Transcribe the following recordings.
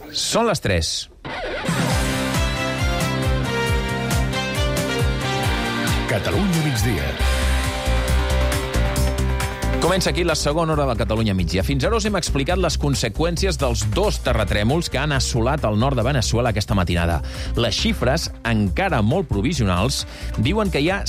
Són les 3. Catalunya migdia. Comença aquí la segona hora de Catalunya migdia. Fins ara us hem explicat les conseqüències dels 2 terratrèmols que han assolat el nord de Veneçuela aquesta matinada. Les xifres, encara molt provisionals, diuen que hi ha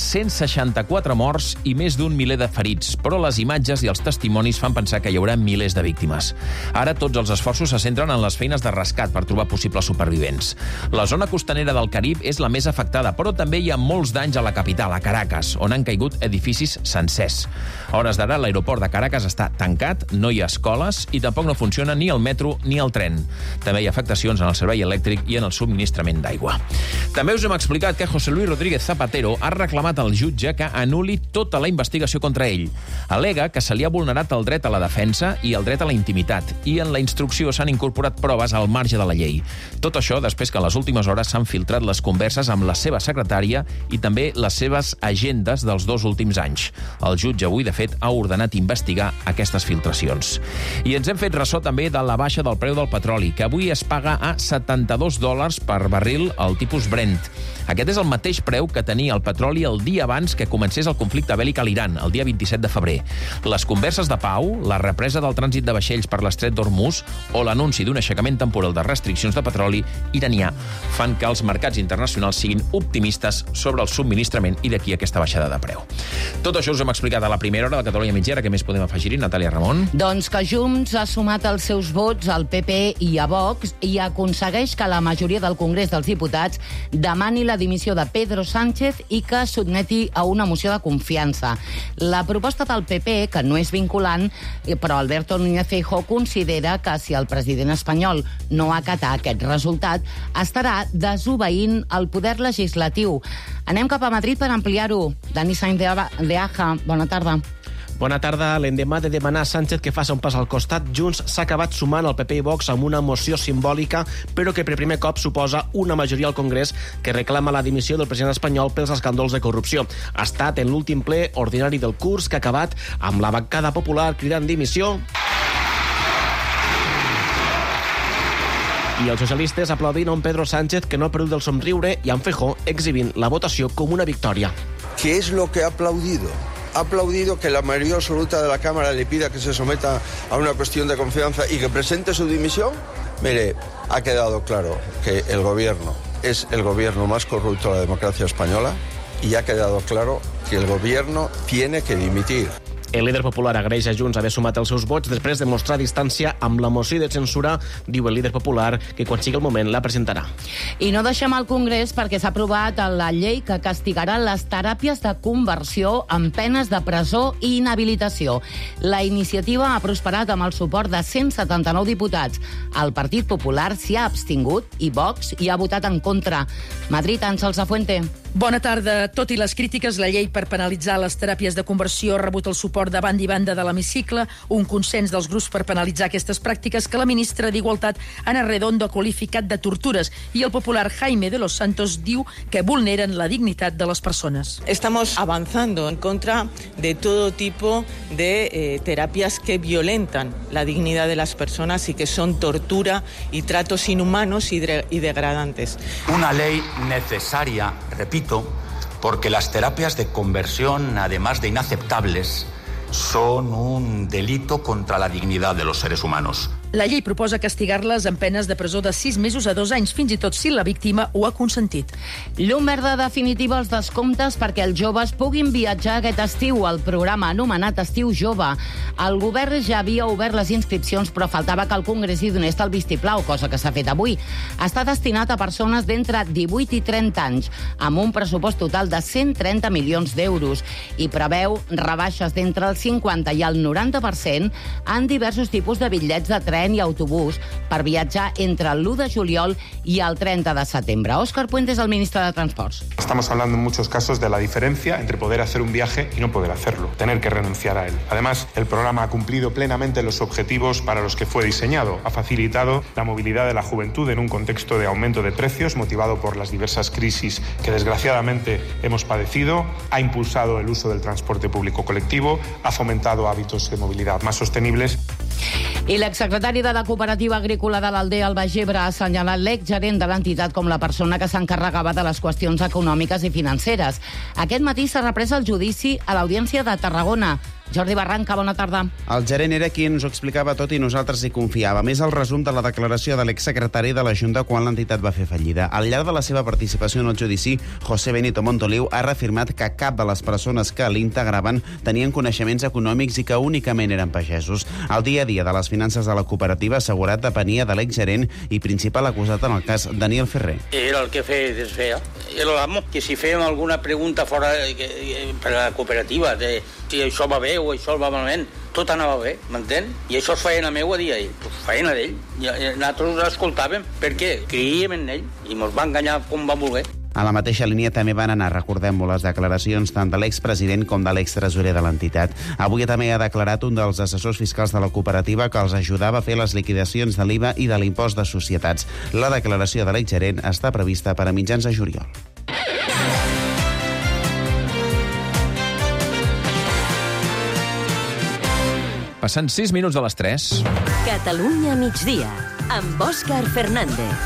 164 morts i més d'un miler de ferits, però les imatges i els testimonis fan pensar que hi haurà milers de víctimes. Ara tots els esforços se centren en les feines de rescat per trobar possibles supervivents. La zona costanera del Carib és la més afectada, però també hi ha molts danys a la capital, a Caracas, on han caigut edificis sencers. A hores d'ara, l'aeroport de Caracas està tancat, no hi ha escoles i tampoc no funciona ni el metro ni el tren. També hi ha afectacions en el servei elèctric i en el subministrament d'aigua. També us hem explicat que José Luis Rodríguez Zapatero ha reclamat al jutge que anul·li tota la investigació contra ell. Al·lega que se li ha vulnerat el dret a la defensa i el dret a la intimitat i en la instrucció s'han incorporat proves al marge de la llei. Tot això després que a les últimes hores s'han filtrat les converses amb la seva secretària i també les seves agendes dels 2 últims anys. El jutge avui, de fet, ha ordenat investigar aquestes filtracions. I ens hem fet ressò també de la baixa del preu del petroli, que avui es paga a $72 per barril al tipus Brent. Aquest és el mateix preu que tenia el petroli el dia abans que comencés el conflicte bèl·lic a l'Iran, el dia 27 de febrer. Les converses de pau, la represa del trànsit de vaixells per l'estret d'Hormuz o l'anunci d'un aixecament temporal de restriccions de petroli iranià fan que els mercats internacionals siguin optimistes sobre el subministrament i d'aquí aquesta baixada de preu. Tot això us hem explicat a la primera hora de Catalunya Mitjana. Què més podem afegir-hi, Natàlia Ramon? Doncs que Junts ha sumat els seus vots al PP i a Vox i aconsegueix que la majoria del Congrés dels Diputats demani la dimissió de Pedro Sánchez i que sotmeti a una moció de confiança. La proposta del PP, que no és vinculant, però Alberto Núñez Feijóo considera que si el president espanyol no acata aquest resultat, estarà desobeint el poder legislatiu. Anem cap a Madrid per ampliar-ho. Dani Sainz de Aja, bona tarda. Bona tarda. L'endemà de demanar a Sánchez que faci un pas al costat, Junts s'ha acabat sumant al PP i Vox amb una moció simbòlica, però que per primer cop suposa una majoria al Congrés que reclama la dimissió del president espanyol pels escàndols de corrupció. Ha estat en l'últim ple ordinari del curs que ha acabat amb la bancada popular cridant dimissió i els socialistes aplaudint a un Pedro Sánchez que no ha perdut el somriure i amb Feijóo exhibint la votació com una victòria. ¿Qué es lo que ha aplaudido? Ha aplaudido que la mayoría absoluta de la Cámara le pida que se someta a una cuestión de confianza y que presente su dimisión. Mire, ha quedado claro que el gobierno es el gobierno más corrupto de la democracia española y ha quedado claro que el gobierno tiene que dimitir. El líder popular agraeix a Junts haver sumat els seus vots després de mostrar distància amb la moció de censura. Diu el líder popular que quan sigui el moment la presentarà. I no deixem al Congrés perquè s'ha aprovat la llei que castigarà les teràpies de conversió amb penes de presó i inhabilitació. La iniciativa ha prosperat amb el suport de 179 diputats. El Partit Popular s'hi ha abstingut i Vox hi ha votat en contra. Madrid, Àngels Afuente. Bona tarda. Tot i les crítiques, la llei per penalitzar les teràpies de conversió ha rebut el suport de banda i banda de l'hemicicle, un consens dels grups per penalitzar aquestes pràctiques que la ministra d'Igualtat, Ana Redondo, ha qualificat de tortures, i el popular Jaime de los Santos diu que vulneren la dignitat de les persones. Estamos avanzando en contra de todo tipo de terapias que violentan la dignidad de las personas y que son tortura y tratos inhumanos y degradantes. Una ley necesaria, repito, porque las terapias de conversión, además de inaceptables, son un delito contra la dignidad de los seres humanos. La llei proposa castigar-les amb penes de presó de 6 mesos a 2 anys, fins i tot si la víctima ho ha consentit. Llum verda definitiva als descomptes perquè els joves puguin viatjar aquest estiu al programa anomenat Estiu Jove. El govern ja havia obert les inscripcions, però faltava que el Congrés hi donés el vistiplau, cosa que s'ha fet avui. Està destinat a persones d'entre 18 i 30 anys, amb un pressupost total de 130 milions d'euros, i preveu rebaixes d'entre el 50 i el 90% en diversos tipus de bitllets de tren i autobús per viatjar entre el 1 de juliol y el 30 de setembre. Óscar Puente es el ministro de Transports. Estamos hablando en muchos casos de la diferencia entre poder hacer un viaje y no poder hacerlo, tener que renunciar a él. Además, el programa ha cumplido plenamente los objetivos para los que fue diseñado. Ha facilitado la movilidad de la juventud en un contexto de aumento de precios motivado por las diversas crisis que desgraciadamente hemos padecido. Ha impulsado el uso del transporte público colectivo, ha fomentado hábitos de movilidad más sostenibles. I l'exsecretari secretari de la Cooperativa Agrícola de l'Aldea, el Baix Ebre, ha assenyalat l'exgerent de l'entitat com la persona que s'encarregava de les qüestions econòmiques i financeres. Aquest matí s'ha reprès el judici a l'Audiència de Tarragona. Jordi Barranca, bona tarda. El gerent era qui ens ho explicava tot i nosaltres hi confiàvem. És el resum de la declaració de l'exsecretari de la Junta quan l'entitat va fer fallida. Al llarg de la seva participació en el judici, José Benito Montoliu ha reafirmat que cap de les persones que l'integraven tenien coneixements econòmics i que únicament eren pagesos. El dia a dia de les finances de la cooperativa assegurat depenia de l'exgerent i principal acusat en el cas, Daniel Ferrer. Era el que feia. Era l'amo, que si fèiem alguna pregunta fora per a la cooperativa, de si això va bé o això va malament, tot anava bé, m'entén? I això és feina meva, dia ell. Pues feina d'ell. I nosaltres escoltàvem perquè creíem en ell i ens va enganyar com va voler. A la mateixa línia també van anar, recordem-ho, les declaracions tant de l'expresident com de l'extresorer de l'entitat. Avui també ha declarat un dels assessors fiscals de la cooperativa que els ajudava a fer les liquidacions de l'IVA i de l'impost de societats. La declaració de l'exgerent està prevista per a mitjans de juliol. Passant 6 minuts de les 3. Catalunya migdia, amb Òscar Fernández.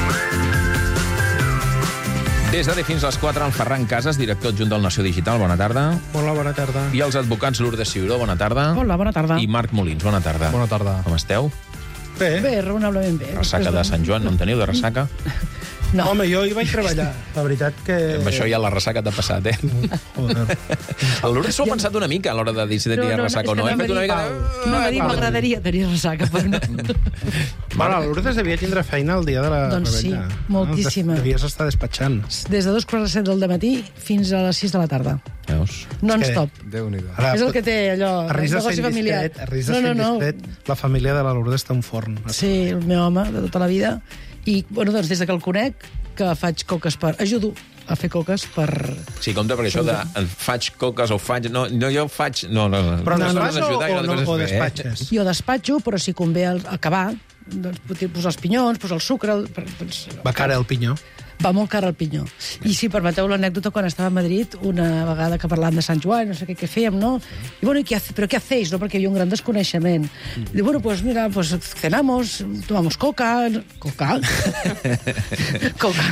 Des d'ara fins a les 4, el Ferran Casas, director adjunt del Nació Digital. Bona tarda. Hola, bona tarda. I els advocats Lourdes Ciuró, bona tarda. Hola, bona tarda. I Marc Molins, bona tarda. Bona tarda. Com esteu? Bé, raonablement bé. Ressaca de Sant Joan, no en teniu de ressaca? No. Home, jo hi vaig treballar. La veritat que... Amb això ja la ressaca t'ha passat, eh? El Lourdes s'ho ha pensat una mica a l'hora de decidir tenir ressaca o no. He fet una mica de... No, m'agradaria tenir ressaca, però no. Bueno, la Lourdes devia tindre feina el dia de la Doncs rebella. sí, moltíssima. Devies estar despatxant. Des de 2:07 del matí fins a les 6 de la tarda. Veus? Non-stop. Déu-n'hi-do. És el que té allò, el negoci familiar. A risc de ser indiscret, la família de la Lourdes té un forn. Sí, el meu home de tota la vida. I, bueno, doncs, des que el conec, que faig coques per... Ajudo a fer coques per... Sí, compte, perquè això de faig coques o faig... No, jo faig... No. Però despatxes o despatxes? Jo despatxo, però si convé acabar, doncs, posar els pinyons, posar el sucre... Va cara el pinyó. Va molt car el pinyó. I si permeteu l'anècdota, quan estava a Madrid, una vegada que parlàvem de Sant Joan, no sé què fèiem, no? I bueno, ¿pero qué hacéis? No? Perquè hi havia un gran desconeixement. I bueno, pues mira, pues cenamos, tomamos coca... ¿Coca? Coca.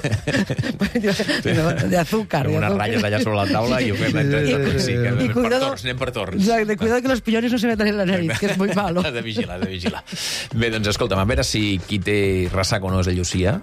No, de azúcar. Unes ratlles allà sobre la taula i ho fem sí, anem per torns. Exacte, cuidado que los piñones no se metan en la nariz, que és muy malo. Has de vigilar. Bé, doncs escolta'm, a veure si qui té ressaca o no és el Llucia.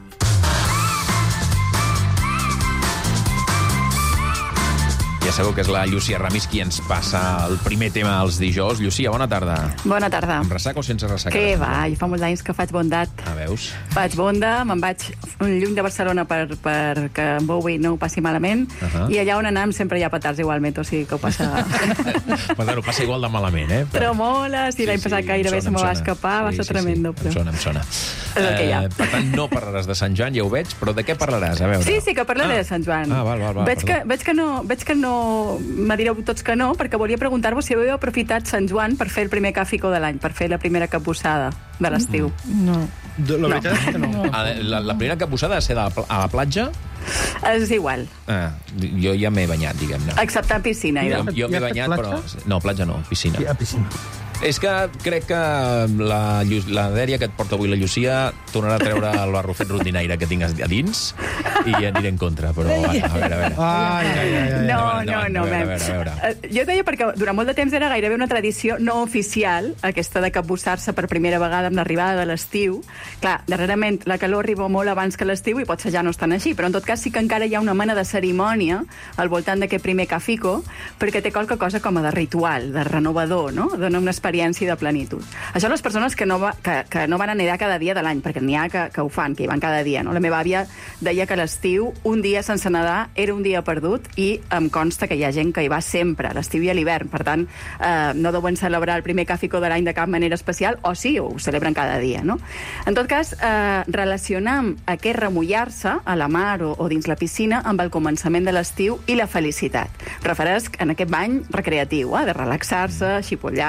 Ja sabeu que és la Llúcia Ramis qui ens passa el primer tema els dijous. Llúcia, bona tarda. Bona tarda. Amb ressaca o sense ressaca? Què va? I fa molts anys que faig bondat. Veus? Faig bonda, me'n vaig lluny de Barcelona perquè en Bowie no ho passi malament, i allà on anem sempre hi ha petards igualment, o sigui que ho passa... Ho passa igual de malament, eh? Tremoles, i l'any passat gairebé se me va escapar, va ser tremendo. Em sona. És el que hi ha. Per tant, no parlaràs de Sant Joan, ja ho veig, però de què parlaràs? A veure. Sí, que parlaré de Sant Joan. Val. Veig que no me direu tots que no, perquè volia preguntar-vos si haveu aprofitat Sant Joan per fer el primer càfico de l'any, per fer la primera capbussada de l'estiu. No. La veritat és que no. La primera capbussada ha de ser a la platja? És igual. Jo ja m'he banyat, diguem-ne. Excepte en piscina. Jo m'he banyat, però... No, platja no, piscina. Sí, a piscina. És que crec que la dèria que et porta avui la Llucia tornarà a treure el barrufet rondinaire que tinc a dins i aniré en contra, però a veure. No. Jo deia perquè durant molt de temps era gairebé una tradició no oficial, aquesta de capbussar-se per primera vegada amb l'arribada de l'estiu. Clar, darrerament la calor arriba molt abans que l'estiu i potser ja no estan així, però en tot cas sí que encara hi ha una mena de cerimònia al voltant d'aquest primer cafico, perquè té qualque cosa com a de ritual, de renovador, no? Dona una experiència de plenitud. Això les persones que no van a nedar cada dia de l'any, perquè n'hi ha que ho fan, que hi van cada dia, no? La meva àvia deia que l'estiu, un dia sense nedar, era un dia perdut, i em consta que hi ha gent que hi va sempre, a l'estiu i a l'hivern. Per tant, no deuen celebrar el primer càfico de l'any de cap manera especial, o sí, ho celebren cada dia, no? En tot cas, relacionam aquest remullar-se a la mar o dins la piscina amb el començament de l'estiu i la felicitat. Refereix en aquest bany recreatiu, de relaxar-se, xipollar,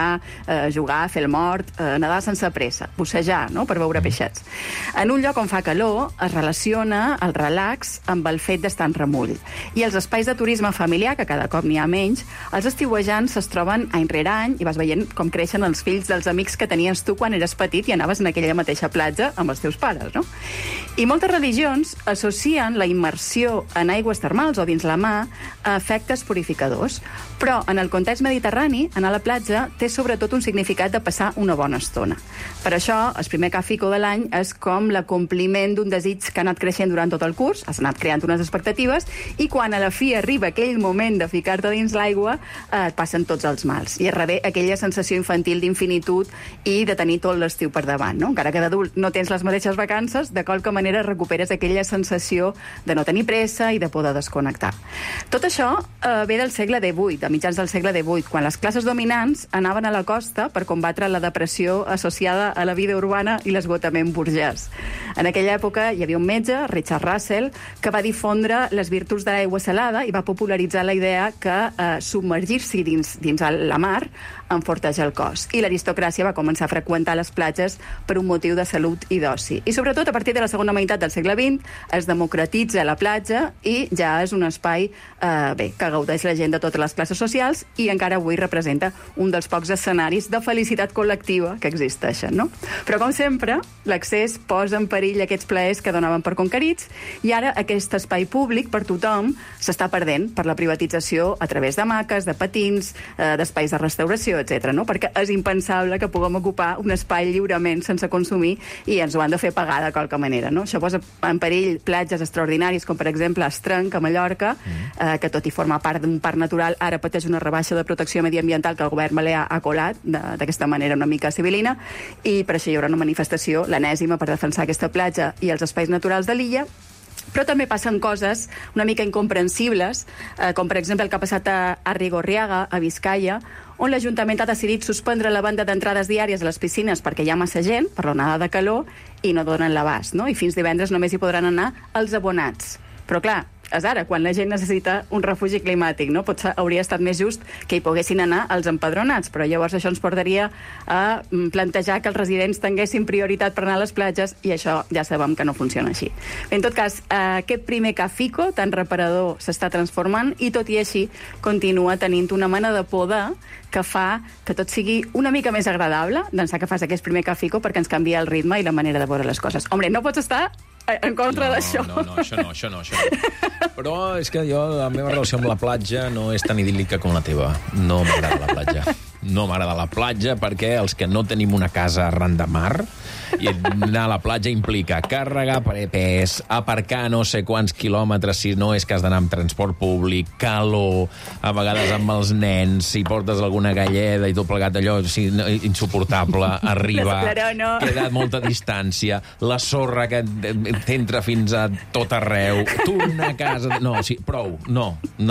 jugar, fer el mort, nedar sense pressa, bussejar, no?, per veure peixets. En un lloc on fa calor es relaciona el relax amb el fet d'estar en remull. I els espais de turisme familiar, que cada cop n'hi ha menys, els estiuejants es troben any rere any i vas veient com creixen els fills dels amics que tenies tu quan eres petit i anaves en aquella mateixa platja amb els teus pares, no? I moltes religions associen la immersió en aigües termals o dins la mar a efectes purificadors. Però en el context mediterrani, anar a la platja té sobretot un significat de passar una bona estona. Per això, el primer cafico de l'any és com l'acompliment d'un desig que ha anat creixent durant tot el curs, has anat creant unes expectatives, i quan a la fi arriba aquell moment de ficar-te dins l'aigua, et passen tots els mals. I es revé aquella sensació infantil d'infinitud i de tenir tot l'estiu per davant, no? Encara que d'adult no tens les mateixes vacances, de qualque manera recuperes aquella sensació de no tenir pressa i de poder desconnectar. Tot això ve del segle XVIII, de mitjans del segle XVIII, quan les classes dominants anaven a la costa per combatre la depressió associada a la vida urbana i l'esgotament burgès. En aquella època hi havia un metge, Richard Russell, que va difondre les virtuts de l'aigua salada i va popularitzar la idea que submergir-s'hi dins la mar enforteix el cos. I l'aristocràcia va començar a freqüentar les platges per un motiu de salut i d'oci. I sobretot a partir de la segona meitat del segle XX es democratitza la platja i ja és un espai que gaudeix la gent de totes les classes socials i encara avui representa un dels pocs escenaris de felicitat col·lectiva que existeixen, no? Però com sempre, l'accés posa en perill aquests plaers que donaven per conquerits i ara aquest espai públic per tothom s'està perdent per la privatització a través de maques, de patins, d'espais de restauració, etc. No? Perquè és impensable que puguem ocupar un espai lliurement sense consumir i ens ho han de fer pagar de qualque manera. No? Això posa en perill platges extraordinaris com per exemple Estrenc, a Mallorca, que tot i formar part d'un parc natural ara pateix una rebaixa de protecció mediambiental que el govern balear ha colat d'aquesta manera una mica civilina i per això hi haurà una manifestació, l'enèsima, per defensar aquesta platja i els espais naturals de l'illa. Però també passen coses una mica incomprensibles, com per exemple el que ha passat a Rigorriaga, a Vizcaya, on l'Ajuntament ha decidit suspendre la banda d'entrades diàries a les piscines perquè hi ha massa gent, per l'onada de calor, i no donen l'abast, no? I fins divendres només hi podran anar els abonats. Però clar, és ara, quan la gent necessita un refugi climàtic, no? Potser hauria estat més just que hi poguessin anar els empadronats, però llavors això ens portaria a plantejar que els residents tinguessin prioritat per anar a les platges i això ja sabem que no funciona així. En tot cas, aquest primer cafico tan reparador s'està transformant i tot i així continua tenint una mena de poder que fa que tot sigui una mica més agradable d'ençà que fas aquest primer cafico perquè ens canvia el ritme i la manera de veure les coses. Hombre, no pots estar en contra d'això. No, això no. Però és que la meva relació amb la platja no és tan idíl·lica com la teva. No m'agrada la platja. No m'agrada la platja perquè els que no tenim una casa arran de mar i anar a la platja implica carregar pes, aparcar no sé quants quilòmetres si no és que has d'anar amb transport públic, calor, a vegades amb els nens, si portes alguna galleda i tot plegat allò insuportable, arribar, queda molta distància, la sorra que t'entra fins a tot arreu, tornar a casa... No, sí, prou, no.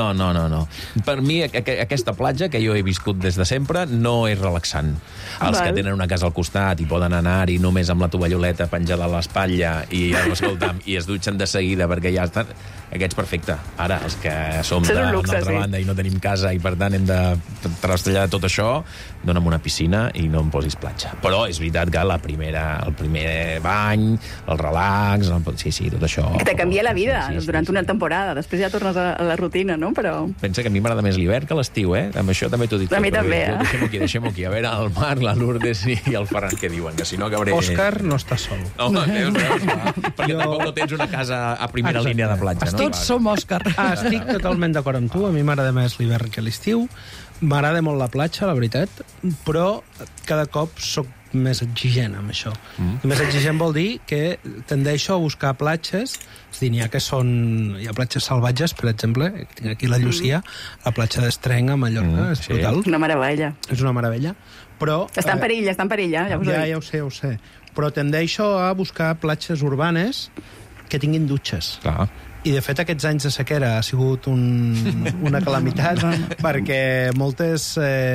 Per mi aquesta platja, que jo he viscut des de sempre, no és relaxant. Els que tenen una casa al costat i poden anar-hi només amb la tovalloleta penjada a l'espatlla i es dutxen de seguida perquè ja estan... Aquests, perfecte. Ara, els que som de l'altra banda i no tenim casa i, per tant, hem de trastellar tot això, dona'm una piscina i no em posis platja. Però és veritat que el primer bany, el relax, sí, tot això... Que te canvia la vida durant una temporada. Després ja tornes a la rutina, no? Però... Pensa que a mi m'agrada més l'hivern que l'estiu, eh? Amb això també t'ho dic. A mi també, Deixem-ho aquí. A veure, el Marc, la Lourdes i el Ferran què diuen, que si no acabaré... Òscar no està sol. Home, veus, perquè tampoc no tens una casa a primera línia de platja, no? Tots som Òscar. Estic totalment d'acord amb tu. A mi m'agrada més l'hivern que l'estiu. M'agrada molt la platja, la veritat, però cada cop soc més exigent amb això. I més exigent vol dir que tendeixo a buscar platges, és a dir, hi ha platges salvatges, per exemple, tinc aquí la Llucia, la platja d'Estrenc a Mallorca, és brutal. Una meravella. És una meravella, però... Està en perill, ja ho sé. Però tendeixo a buscar platges urbanes que tinguin dutxes. Clar. I, de fet, aquests anys de sequera ha sigut una calamitat perquè moltes...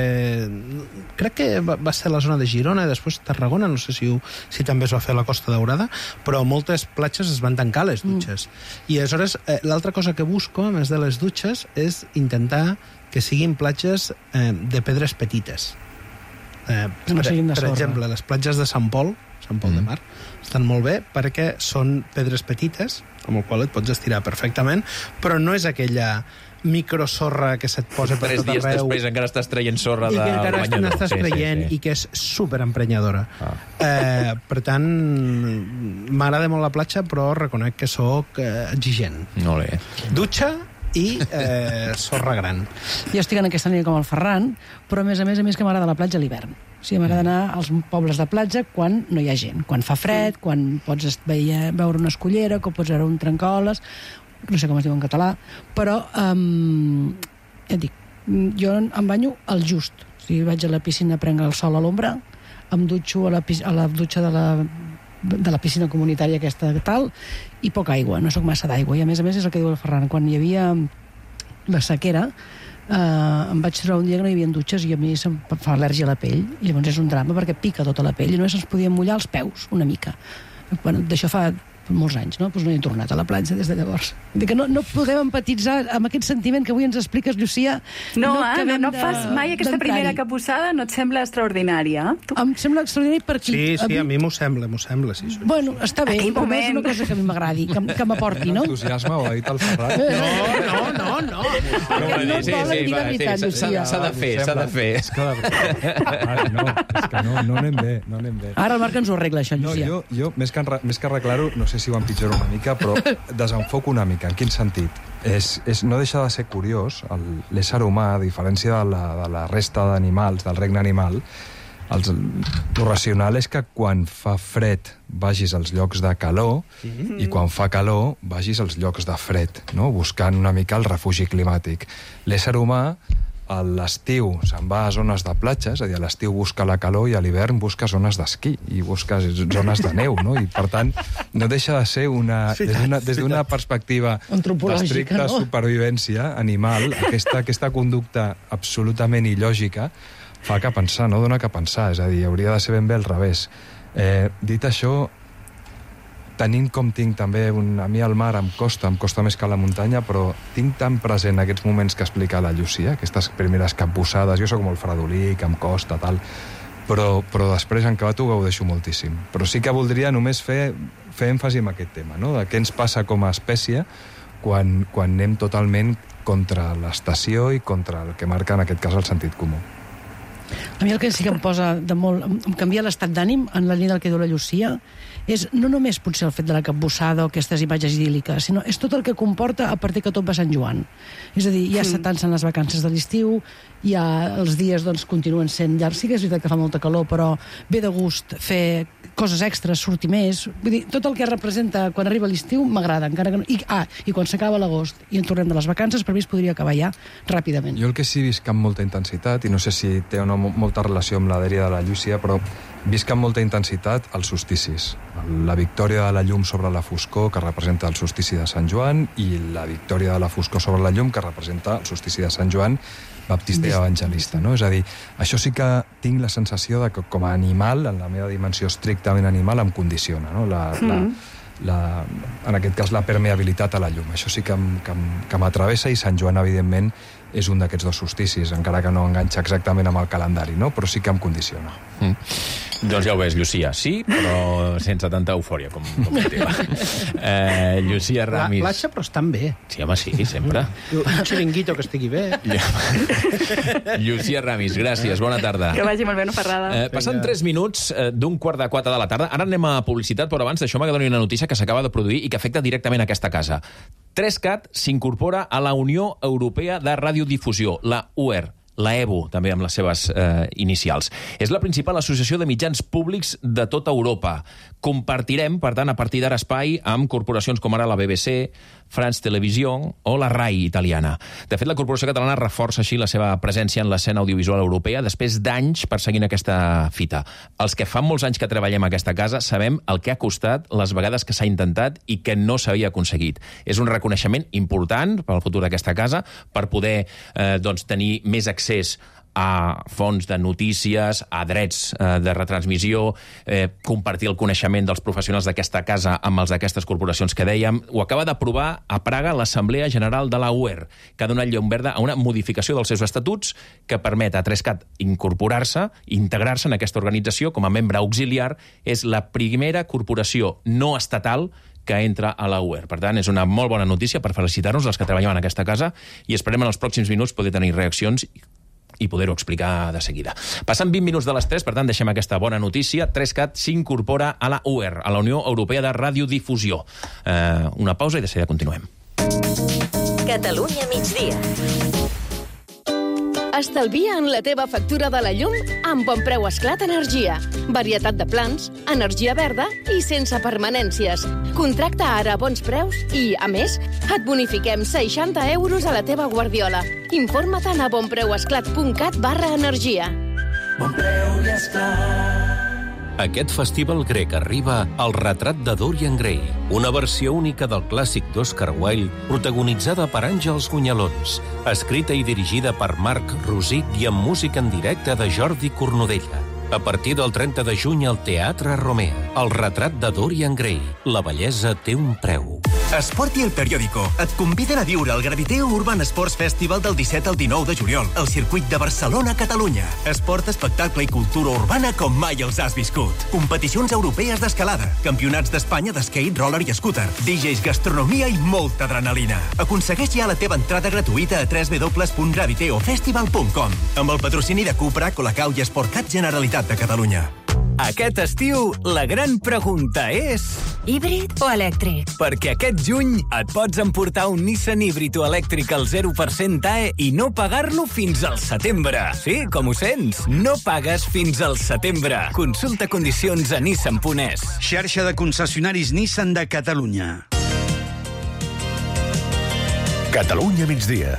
crec que va ser la zona de Girona, després Tarragona, no sé si també es va fer a la Costa Daurada, però moltes platges es van tancar les dutxes. I, aleshores, l'altra cosa que busco, a més de les dutxes, és intentar que siguin platges de pedres petites. Per exemple, les platges de Sant Pol de Mar, estan molt bé perquè són pedres petites, amb el qual et pots estirar perfectament, però no és aquella microsorra que se't posa per tot arreu. 3 dies després encara estàs traient sorra del banyador. I que encara banyador. n'estàs traient i que és superemprenyadora. Per tant, m'agrada molt la platja, però reconec que sóc exigent. Molt bé. Dutxa i sorra gran. Jo estic en aquesta línia com el Ferran, però a més que m'agrada la platja a l'hivern. O sigui, m'agrada anar als pobles de platja quan no hi ha gent, quan fa fred, quan pots veure una escullera, quan pots veure un trencoles, no sé com es diu en català, però ja dic, jo em banyo al just. O sigui, vaig a la piscina a prendre el sol a l'ombra, em dutxo a la dutxa de la piscina comunitària aquesta tal, i poca aigua, no sóc massa d'aigua. I a més és el que diu el Ferran, quan hi havia la sequera, em vaig trobar un dia que no hi havia dutxes i a mi se'm fa al·lèrgia a la pell, i llavors és un drama perquè pica tota la pell i només ens podíem mullar els peus una mica. Bueno, d'això fa molts anys, no? Doncs no hi he tornat a la platja des de llavors. Que no podem empatitzar amb aquest sentiment que avui ens expliques, Llucia. No fas mai aquesta primera capbussada, no et sembla extraordinària? Em sembla extraordinari per aquí. Sí, a mi m'ho sembla, sí. Bueno, està bé, però no és una cosa que a mi m'agradi, que m'aporti, no? Entusiasme, ho ha dit el Ferran. No. S'ha de fer. És que no anem bé. Ara el Marc ens ho arregla, això, Llucia. Jo, més que arreglar-ho, no sé si ho empitjoro una mica, però desenfoco una mica. En quin sentit? No deixa de ser curiós, l'ésser humà, a diferència de la resta d'animals, del regne animal, lo racional és que quan fa fred vagis als llocs de calor i quan fa calor vagis als llocs de fred, no? Buscant una mica el refugi climàtic. L'ésser humà a l'estiu se'n va a zones de platja, és a dir, a l'estiu busca la calor i a l'hivern busca zones d'esquí i busca zones de neu, no? I per tant, no deixa de ser des d'una perspectiva d'estricta supervivència animal, aquesta conducta absolutament il·lògica fa que pensar, no dona que pensar, és a dir, hauria de ser ben bé al revés. Dit això, tenint com tinc també, a mi el mar em costa més que la muntanya, però tinc tan present aquests moments que explica la Llucia, aquestes primeres capbussades, jo sóc molt fredolí, que em costa, tal, però després en acabat ho gaudeixo moltíssim. Però sí que voldria només fer èmfasi en aquest tema, no? De què ens passa com a espècie quan anem totalment contra l'estació i contra el que marca en aquest cas el sentit comú. A mi el que sí que em posa de molt... em canvia l'estat d'ànim en la línia del que diu la Llucia és no només potser el fet de la capbussada o aquestes imatges idíl·liques, sinó és tot el que comporta a partir que tot va a Sant Joan. És a dir, ja s'atancen les vacances de l'estiu, ja els dies doncs continuen sent llargs. Sí que és veritat que fa molta calor, però ve de gust fer coses extres, sortir més. Vull dir, tot el que representa quan arriba l'estiu m'agrada, encara que no... I quan s'acaba l'agost i en tornem de les vacances, per mi es podria acabar ja ràpidament. Jo el que sí visc amb molta intensitat, i no sé si té o no molta relació amb la dèria de la Llúcia, però visc amb molta intensitat els solsticis. La victòria de la llum sobre la foscor, que representa el solstici de Sant Joan, i la victòria de la foscor sobre la llum, que representa el solstici de Sant Joan, baptista i evangelista, no? És a dir, això sí que tinc la sensació de que com a animal, en la meva dimensió estrictament animal, em condiciona, no? En aquest cas, la permeabilitat a la llum. Això sí que m'atravessa, i Sant Joan, evidentment, és un d'aquests dos solsticis, encara que no enganxa exactament amb el calendari, no? Però sí que em condiciona. Doncs ja ho veus, Llucia, sí, però sense tanta eufòria com la teva. Llucia Ramis... Platja, però estan bé. Sí, home, sí, sempre. Un xiringuito que estigui bé. Llucia Ramis, gràcies, bona tarda. Que vagi molt bé, no Ferrada. Passant 3 minuts d'un 3:45 de la tarda, ara anem a publicitat, però abans deixeu-me que doni una notícia que s'acaba de produir i que afecta directament aquesta casa. 3CAT s'incorpora a la Unió Europea de Radiodifusió, la UER. La EBU, també amb les seves inicials. És la principal associació de mitjans públics de tota Europa. Compartirem, per tant, a partir d'ara espai amb corporacions com ara la BBC, France Television o la RAI italiana. De fet, la corporació catalana reforça així la seva presència en l'escena audiovisual europea després d'anys perseguint aquesta fita. Els que fa molts anys que treballem a aquesta casa sabem el que ha costat, les vegades que s'ha intentat i que no s'havia aconseguit. És un reconeixement important per al futur d'aquesta casa, per poder tenir més accés a fonts de notícies, a drets de retransmissió, compartir el coneixement dels professionals d'aquesta casa amb els d'aquestes corporacions que dèiem. Ho acaba d'aprovar a Praga l'Assemblea General de la UER, que ha donat llum verda a una modificació dels seus estatuts que permet a 3CAT incorporar-se, integrar-se en aquesta organització com a membre auxiliar. És la primera corporació no estatal que entra a la UER. Per tant, és una molt bona notícia per felicitar-nos els que treballem en aquesta casa i esperem en els pròxims minuts poder tenir reaccions i poder-ho explicar de seguida. Passen 20 minuts de les 3, per tant, deixem aquesta bona notícia. 3CAT s'incorpora a la UER, a la Unió Europea de Radiodifusió. Una pausa i de seguida continuem. Catalunya migdia. Estalvia en la teva factura de la llum amb Bon Preu Esclat Energia. Varietat de plans, energia verda i sense permanències. Contracta ara a bons preus i, a més, et bonifiquem 60 euros a la teva guardiola. Informa't a bonpreuesclat.cat/energia. Bon Preu i Esclat. Aquest festival grec arriba al retrat de Dorian Gray, una versió única del clàssic d'Oscar Wilde, protagonitzada per Àngels Gunyalons, escrita i dirigida per Marc Rosic i amb música en directe de Jordi Cornudella. A partir del 30 de juny al Teatre Romea, el retrat de Dorian Gray. La bellesa té un preu. Esport i El Periódico et conviden a viure el Graviteo Urban Sports Festival del 17 al 19 de juliol al circuit de Barcelona, Catalunya. Esport, espectacle i cultura urbana com mai els has viscut. Competicions europees d'escalada, campionats d'Espanya d'skate, roller i scooter, DJs, gastronomia i molta adrenalina. Aconsegueix ja la teva entrada gratuïta a www.graviteofestival.com amb el patrocini de Cupra, Colacau i Sportcat Generalitat de Catalunya. Aquest estiu, la gran pregunta és... Híbrid o elèctric? Perquè aquest juny et pots emportar un Nissan híbrid o elèctric al 0% TAE i no pagar-lo fins al setembre. Sí, com ho sents? No pagues fins al setembre. Consulta condicions a Nissan.es. Xarxa de concessionaris Nissan de Catalunya. Catalunya migdia.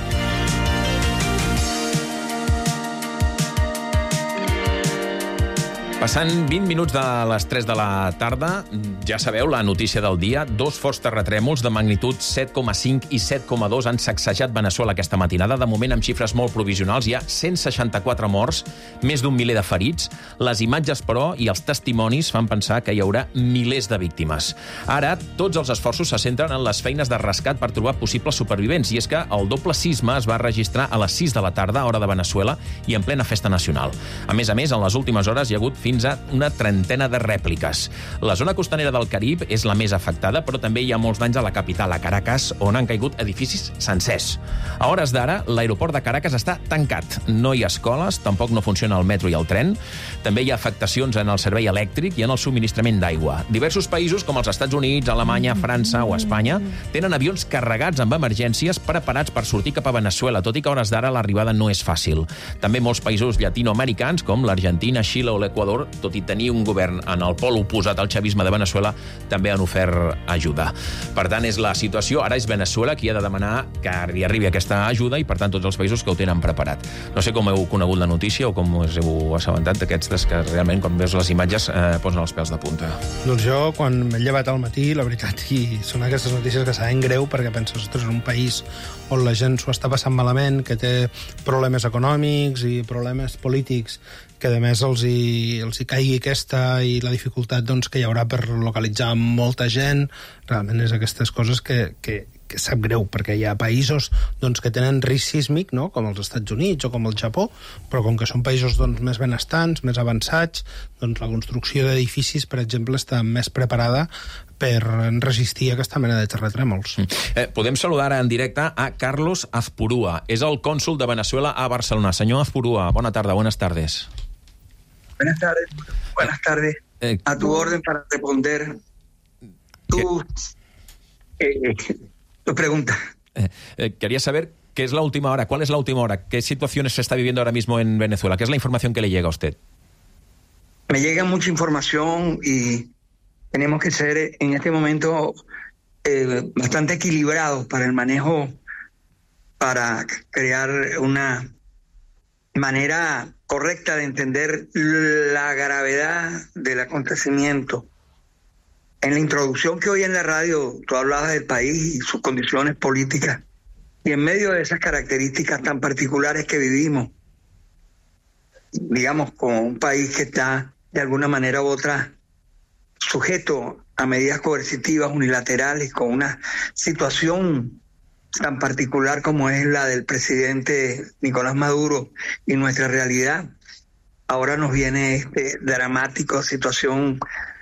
Passant 20 minuts de les 3 de la tarda, ja sabeu la notícia del dia. 2 forts terratrèmols de magnitud 7,5 i 7,2 han sacsejat Veneçuela aquesta matinada. De moment, amb xifres molt provisionals, hi ha 164 morts, més d'un miler de ferits. Les imatges, però, i els testimonis fan pensar que hi haurà milers de víctimes. Ara, tots els esforços se centren en les feines de rescat per trobar possibles supervivents. I és que el doble sisme es va registrar a les 6 de la tarda, hora de Veneçuela, i en plena festa nacional. A més, en les últimes hores hi ha hagut fins a una trentena de rèpliques. La zona costanera del Carib és la més afectada, però també hi ha molts danys a la capital, a Caracas, on han caigut edificis sencers. A hores d'ara, l'aeroport de Caracas està tancat. No hi ha escoles, tampoc no funciona el metro i el tren. També hi ha afectacions en el servei elèctric i en el subministrament d'aigua. Diversos països, com els Estats Units, Alemanya, França o Espanya, tenen avions carregats amb emergències preparats per sortir cap a Veneçuela, tot i que a hores d'ara l'arribada no és fàcil. També molts països llatinoamericans, com l'Argentina, Xile o l'Equador, tot i tenir un govern en el pol oposat al chavisme de Veneçuela, també han ofert ajuda. Per tant, és la situació. Ara és Veneçuela qui ha de demanar que hi arribi aquesta ajuda i, per tant, tots els països que ho tenen preparat. No sé com heu conegut la notícia o com us heu assabentat d'aquests que realment, quan veus les imatges, posen els pèls de punta. Doncs jo, quan m'he llevat al matí, la veritat, i són aquestes notícies que saben greu, perquè penses, ostres, un país on la gent s'ho està passant malament, que té problemes econòmics i problemes polítics, que a més els hi caigui aquesta i la dificultat que hi haurà per localitzar molta gent. Realment és aquestes coses que sap greu, perquè hi ha països que tenen risc sísmic, no? Com els Estats Units o com el Japó, però com que són països més benestants, més avançats, la construcció d'edificis, per exemple, està més preparada per resistir aquesta mena de terratrèmols. Podem saludar en directe a Carlos Azpurúa. És el cònsol de Veneçuela a Barcelona. Senyor Azpurúa, bona tarda, buenas tardes. Buenas tardes. A tu orden para responder tu pregunta. Quería saber qué es la última hora, cuál es la última hora, qué situaciones se está viviendo ahora mismo en Venezuela, qué es la información que le llega a usted. Me llega mucha información y tenemos que ser en este momento bastante equilibrados para el manejo, para crear una manera correcta de entender la gravedad del acontecimiento. En la introducción que hoy en la radio tú hablabas del país y sus condiciones políticas, y en medio de esas características tan particulares que vivimos, digamos, como un país que está de alguna manera u otra sujeto a medidas coercitivas unilaterales, con una situación tan particular como es la del presidente Nicolás Maduro y nuestra realidad. Ahora nos viene dramática situación,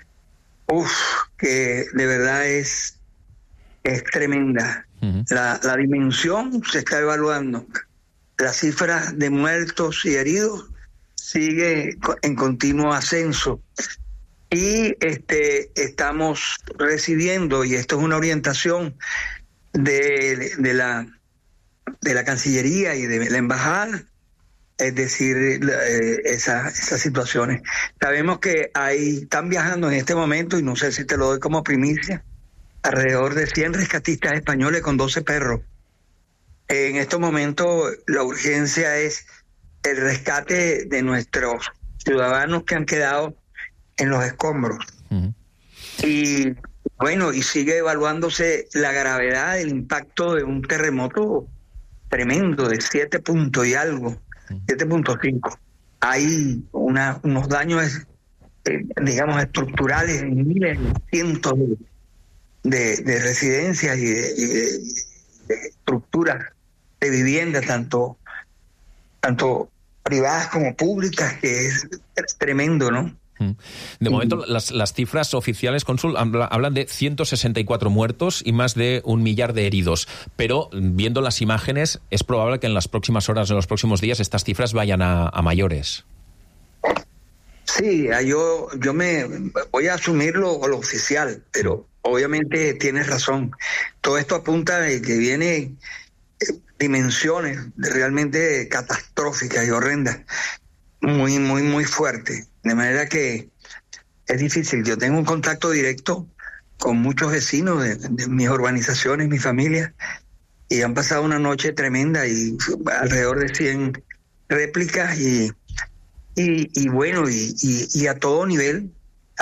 que de verdad es tremenda. La dimensión se está evaluando. La cifra de muertos y heridos sigue en continuo ascenso. Y estamos recibiendo, y esto es una orientación de la Cancillería y de la Embajada, es decir, esas situaciones. Sabemos que están viajando en este momento, y no sé si te lo doy como primicia, alrededor de 100 rescatistas españoles con 12 perros. En estos momentos la urgencia es el rescate de nuestros ciudadanos que han quedado en los escombros. Y bueno, y sigue evaluándose la gravedad del impacto de un terremoto tremendo de 7 puntos y algo, 7.5. Hay unos daños, digamos, estructurales en miles, cientos de residencias y de estructuras de vivienda, tanto privadas como públicas, que es tremendo, ¿no? De momento, las cifras oficiales, Cónsul, hablan de 164 muertos y más de 1 millar de heridos. Pero, viendo las imágenes, es probable que en las próximas horas, en los próximos días, estas cifras vayan a mayores. Sí, yo me voy a asumir lo oficial, pero obviamente tienes razón. Todo esto apunta de que viene dimensiones realmente catastróficas y horrendas, muy, muy, muy fuertes. De manera que es difícil. Yo tengo un contacto directo con muchos vecinos de mis urbanizaciones, mi familia, y han pasado una noche tremenda y alrededor de 100 réplicas y bueno, y a todo nivel,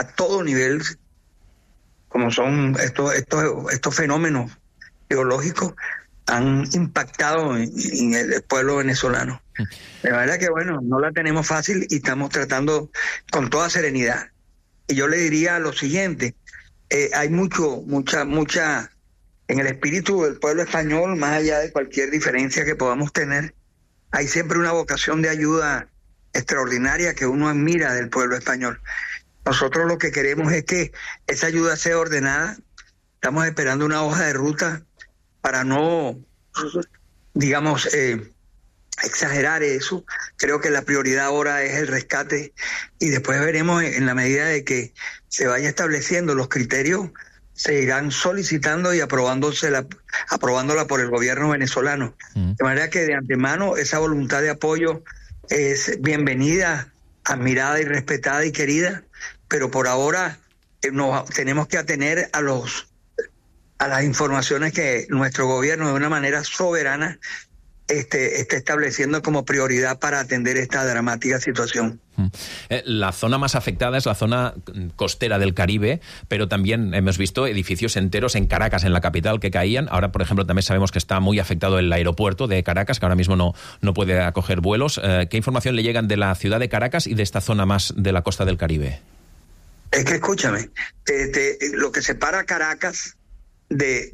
como son estos fenómenos geológicos, han impactado en el pueblo venezolano. De manera que, bueno, no la tenemos fácil y estamos tratando con toda serenidad. Y yo le diría lo siguiente, hay mucha en el espíritu del pueblo español, más allá de cualquier diferencia que podamos tener, hay siempre una vocación de ayuda extraordinaria que uno admira del pueblo español. Nosotros lo que queremos es que esa ayuda sea ordenada. Estamos esperando una hoja de ruta para no, digamos, exagerar eso. Creo que la prioridad ahora es el rescate y después veremos, en la medida de que se vaya estableciendo los criterios, se irán solicitando y aprobándola por el gobierno venezolano. De manera que de antemano esa voluntad de apoyo es bienvenida, admirada y respetada y querida, pero por ahora tenemos que atener a las informaciones que nuestro gobierno de una manera soberana está estableciendo como prioridad para atender esta dramática situación. La zona más afectada es la zona costera del Caribe, pero también hemos visto edificios enteros en Caracas, en la capital, que caían. Ahora, por ejemplo, también sabemos que está muy afectado el aeropuerto de Caracas, que ahora mismo no puede acoger vuelos. ¿Qué información le llegan de la ciudad de Caracas y de esta zona más de la costa del Caribe? Es que escúchame, lo que separa Caracas de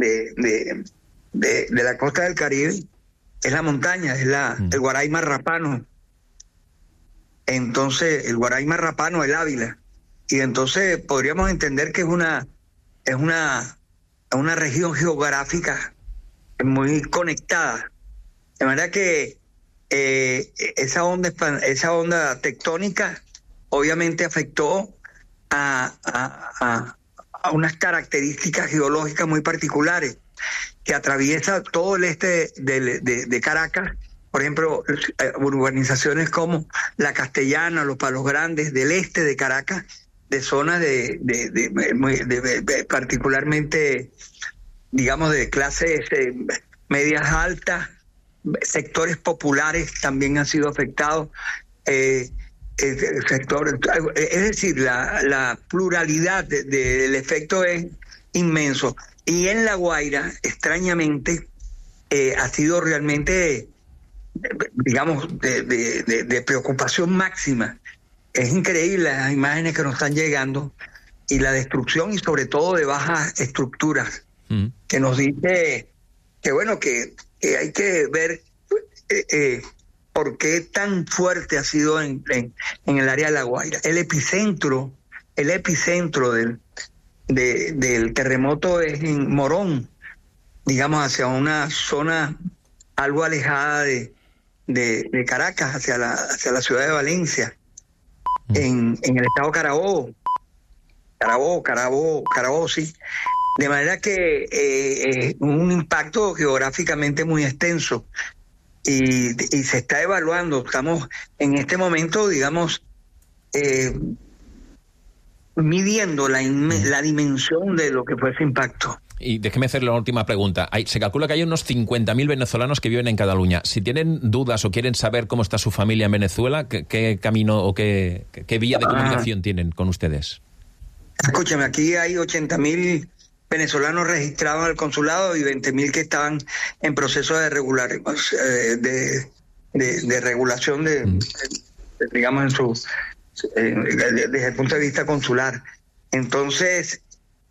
la costa del Caribe es la montaña, es el Guaraíma Rapano. Entonces, el Guaraíma Rapano, el Ávila. Y entonces podríamos entender que es una región geográfica muy conectada. De manera que esa onda tectónica obviamente afectó a unas características geológicas muy particulares que atraviesa todo el este de Caracas. Por ejemplo, urbanizaciones como La Castellana, Los Palos Grandes, del este de Caracas, de zonas de particularmente, digamos, de clases medias altas, sectores populares también han sido afectados. Es decir, la pluralidad del efecto es inmenso. Y en La Guaira, extrañamente, ha sido realmente digamos, de preocupación máxima. Es increíble las imágenes que nos están llegando y la destrucción y sobre todo de bajas estructuras, que nos dice que bueno, que hay que ver por qué tan fuerte ha sido en el área de La Guaira. El epicentro del terremoto es en Morón, digamos, hacia una zona algo alejada de Caracas, hacia la ciudad de Valencia, en el estado Carabobo, sí. De manera que un impacto geográficamente muy extenso y se está evaluando. Estamos en este momento, digamos, midiendo la dimensión de lo que fue ese impacto. Y déjeme hacer la última pregunta. Se calcula que hay unos 50.000 venezolanos que viven en Cataluña. Si tienen dudas o quieren saber cómo está su familia en Venezuela, ¿qué camino o qué vía de comunicación tienen con ustedes? Escúchame, aquí hay 80.000 venezolanos registrados en el consulado y 20.000 que estaban en proceso de regulación digamos, desde el punto de vista consular. Entonces,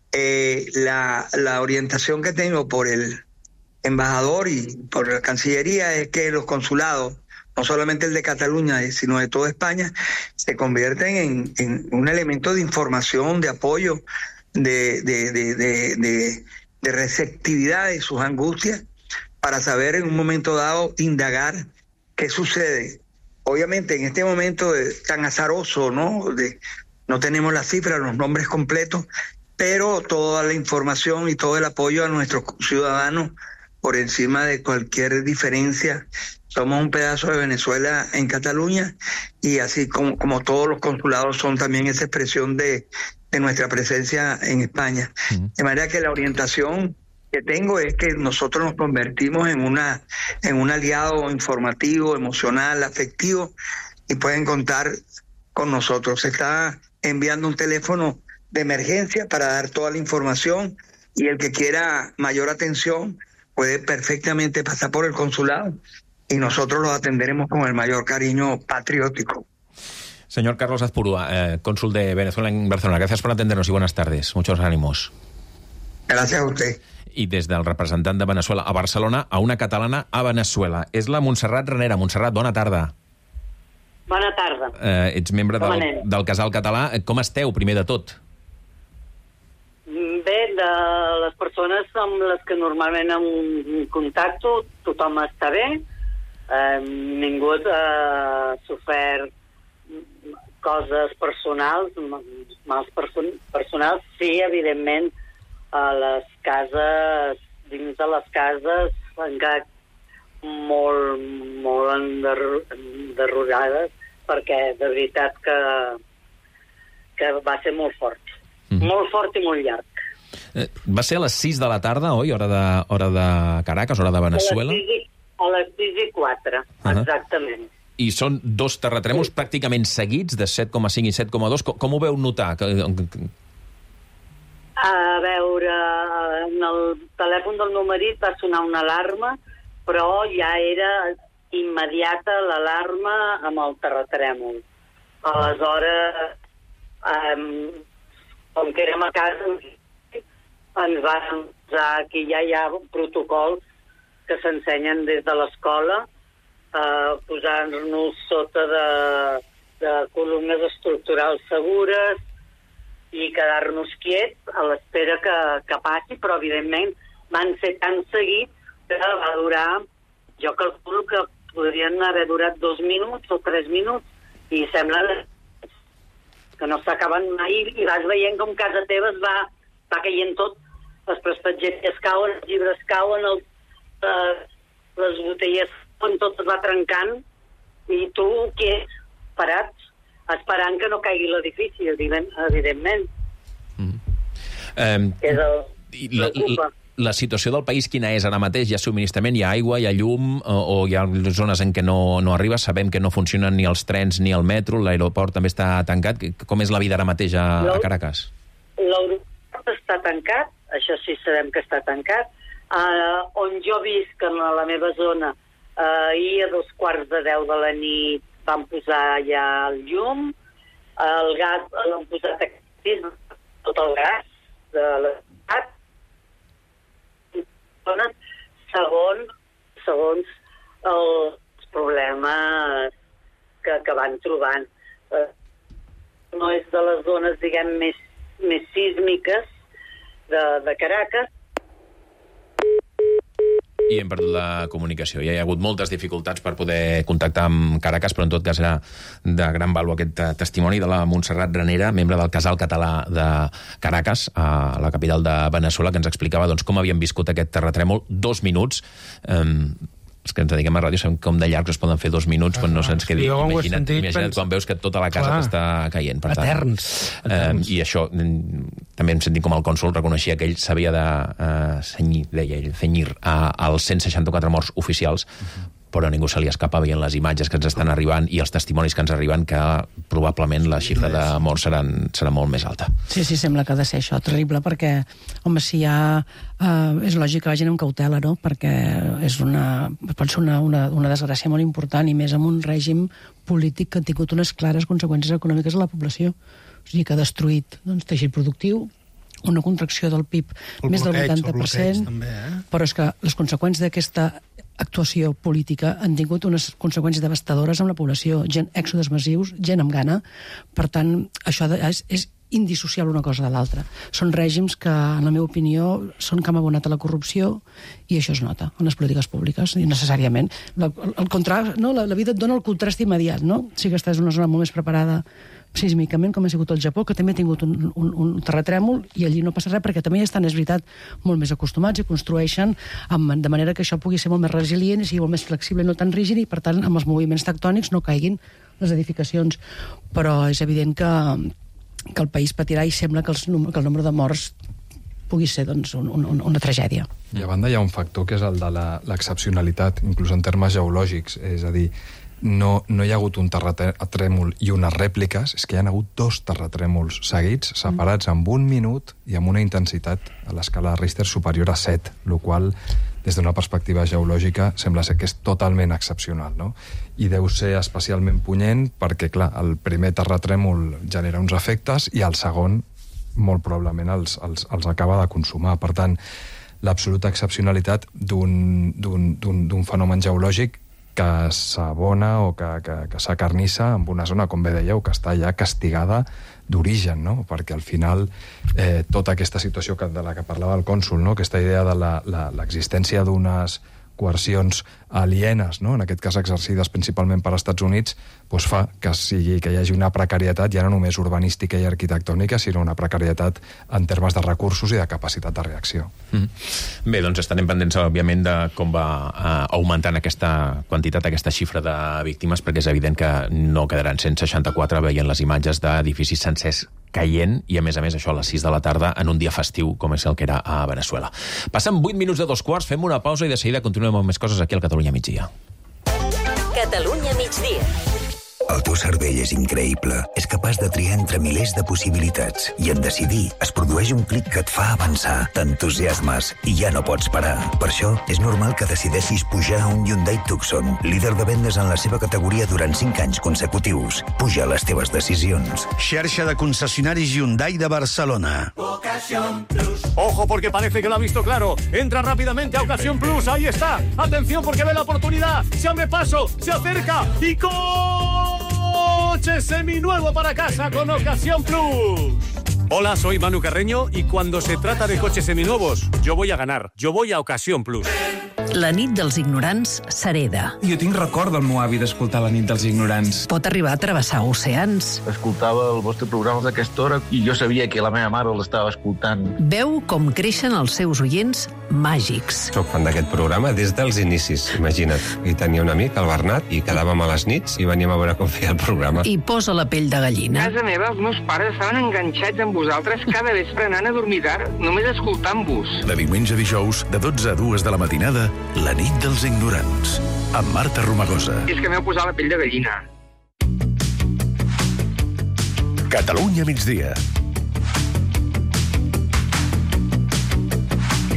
la orientación que tengo por el embajador y por la Cancillería es que los consulados, no solamente el de Cataluña, sino de toda España, se convierten en un elemento de información, de apoyo, de receptividad de sus angustias, para saber en un momento dado, indagar qué sucede. Obviamente en este momento tan azaroso, ¿no? No tenemos las cifras, los nombres completos, pero toda la información y todo el apoyo a nuestros ciudadanos por encima de cualquier diferencia. Somos un pedazo de Venezuela en Cataluña y así como todos los consulados son también esa expresión de nuestra presencia en España. De manera que la orientación que tengo es que nosotros nos convertimos en un aliado informativo, emocional, afectivo, y pueden contar con nosotros. Se está enviando un teléfono de emergencia para dar toda la información, y el que quiera mayor atención puede perfectamente pasar por el consulado y nosotros los atenderemos con el mayor cariño patriótico. Señor Carlos Azpurua, cónsul de Venezuela en Barcelona, gracias por atendernos y buenas tardes. Muchos ánimos. Gracias a usted. I des del representant de Venezuela a Barcelona a una catalana a Venezuela. És la Montserrat Ranera. Montserrat, bona tarda. Bona tarda. Ets membre del Casal Català. Com esteu, primer de tot? Bé, de les persones amb les que normalment em contacto, tothom està bé. Ningú ha sofert coses personals, mals personals. Sí, evidentment, a les cases, dins de les cases, han quedat molt enderrocades, perquè de veritat que va ser molt fort. Molt fort i molt llarg. Va ser a les 6 de la tarda, oi? Hora de Caracas, hora de Venezuela? A les 6 i 4, exactament. I són dos terratrèmols pràcticament seguits, de 7,5 i 7,2. Com ho veu notar? A veure, en el telèfon del meu marit va sonar una alarma, però ja era immediata l'alarma amb el terratrèmol. Aleshores, com que érem a casa, ens van posar que ja hi ha protocols que s'ensenyen des de l'escola, posar-nos sota de columnes estructurals segures i quedar-nos quiets a l'espera que passi, però evidentment van ser tan seguits que va durar, jo calculo que podrien haver durat 2 minuts o 3 minuts, i sembla que no s'acaben mai, i vas veient com casa teva es va caient tot, les prestatgeries cauen, els llibres cauen, les botelles tot es va trencant, i tu quiets, parat, esperant que no caigui l'edifici, evidentment. La situació del país quina és ara mateix? Hi ha subministrament, hi ha aigua, hi ha llum, o hi ha zones en què no arriba? Sabem que no funcionen ni els trens ni el metro, l'aeroport també està tancat. Com és la vida ara mateix a Caracas? L'aeroport està tancat, això sí sabem que està tancat. On jo visc, en la meva zona, Ahir a 2:15 de la nit van posar ja el llum, el gas l'han posat aquí, tot el gas de l'estat, segons els problemes que van trobant. No és de les zones, diguem, més sísmiques de Caracas. I hem perdut la comunicació. Ja hi ha hagut moltes dificultats per poder contactar amb Caracas, però en tot cas era de gran vàlua aquest testimoni de la Montserrat Ranera, membre del Casal Català de Caracas, a la capital de Veneçuela, que ens explicava com havien viscut aquest terratrèmol. 2 minuts. Els que ens dediquem a ràdio sabem com de llargs es poden fer 2 minuts quan no se'ns quedi. Imagina't quan veus que tota la casa t'està caient. Eterns. I això, també hem sentit com el cònsol reconeixia que ell s'havia de cenyir, deia ell, als 164 morts oficials, però a ningú se li escapa veient les imatges que ens estan arribant i els testimonis que ens arriben que probablement la xifra de morts serà molt més alta. Sí, sembla que ha de ser això terrible, perquè, home, si hi ha... és lògic que vagin amb cautela, no?, perquè pot ser una desgràcia molt important, i més amb un règim polític que ha tingut unes clares conseqüències econòmiques a la població. O sigui, que ha destruït teixit productiu, una contracció del PIB més del 80%, però és que les conseqüències d'aquesta actuació política han tingut unes conseqüències devastadores amb la població, èxodes massius, gent amb gana. Per tant, això és indissociable una cosa de l'altra. Són règims que, en la meva opinió, són que han abonat a la corrupció, i això es nota en les polítiques públiques, i necessàriament. La vida et dona el contrast immediat, no? Sí que estàs en una zona molt més preparada sísmicament, com ha sigut el Japó, que també ha tingut un terratrèmol, i allí no passa res, perquè també estan, és veritat, molt més acostumats i construeixen de manera que això pugui ser molt més resilient i sigui molt més flexible i no tan rígid, i per tant amb els moviments tectònics no caiguin les edificacions. Però és evident que el país patirà, i sembla que el nombre de morts pugui ser una tragèdia. I a banda hi ha un factor que és el de l'excepcionalitat, inclús en termes geològics, és a dir, no hi ha hagut un terratrèmol i unes rèpliques, és que hi ha hagut 2 terratrèmols seguits, separats en 1 minut i amb una intensitat a l'escala de Richter superior a 7, el qual, des d'una perspectiva geològica, sembla ser que és totalment excepcional, no? I deu ser especialment punyent perquè, clar, el primer terratrèmol genera uns efectes i el segon, molt probablement, els acaba de consumar. Per tant, l'absoluta excepcionalitat d'un fenomen geològic que s'abona o que s'acarnissa amb una zona, com bé dèieu, que està ja castigada d'origen, no? Perquè al final tota aquesta situació de la que parlava el cònsol, no?, aquesta idea de l'existència d'unes coercions alienes, no?, en aquest cas exercides principalment per als Estats Units, doncs fa que hi hagi una precarietat ja no només urbanística i arquitectònica, sinó una precarietat en termes de recursos i de capacitat de reacció. Bé, doncs estarem pendents, òbviament, de com va augmentant aquesta quantitat, aquesta xifra de víctimes, perquè és evident que no quedaran 164 veient les imatges d'edificis sencers caient, i a més això a les 6 de la tarda en un dia festiu com és el que era a Veneçuela. Passen 8 minuts de 2:15, fem una pausa i de seguida continuem amb més coses aquí al Catalunya Migdia. Catalunya Migdia. El teu cervell és increïble. És capaç de triar entre milers de possibilitats. I en decidir es produeix un clic que et fa avançar. T'entusiasmes i ja no pots parar. Per això és normal que decideixis pujar a un Hyundai Tucson, líder de vendes en la seva categoria durant 5 anys consecutius. Puja les teves decisions. Xarxa de concessionaris Hyundai de Barcelona. Ocasión Plus. Ojo, porque parece que lo ha visto claro. Entra rápidamente a Ocasión Plus. Ahí está. Atención, porque ve la oportunidad. Se abre paso, se acerca y coche seminuevo para casa con Ocasión Plus. Hola, soy Manu Carreño y cuando se trata de coches seminuevos, yo voy a ganar. Yo voy a Ocasión Plus. La nit dels ignorants s'hereda. Jo tinc record del meu avi d'escoltar La nit dels ignorants. Pot arribar a travessar oceans. Escoltava el vostre programa d'aquesta hora i jo sabia que la meva mare l'estava escoltant. Veu com creixen els seus oients màgics. Soc fan d'aquest programa des dels inicis, imagina't. I tenia un amic, el Bernat, i quedàvem a les nits i veníem a veure com feia el programa. I posa la pell de gallina. A casa meva, els meus pares estaven enganxats amb vosaltres cada vespre anant a dormir tard, només escoltant-vos. De diumenge a dijous, de 12 a 2 de la matinada, La nit dels ignorants, amb Marta Romagosa. I és que m'heu posat la pell de gallina. Catalunya migdia.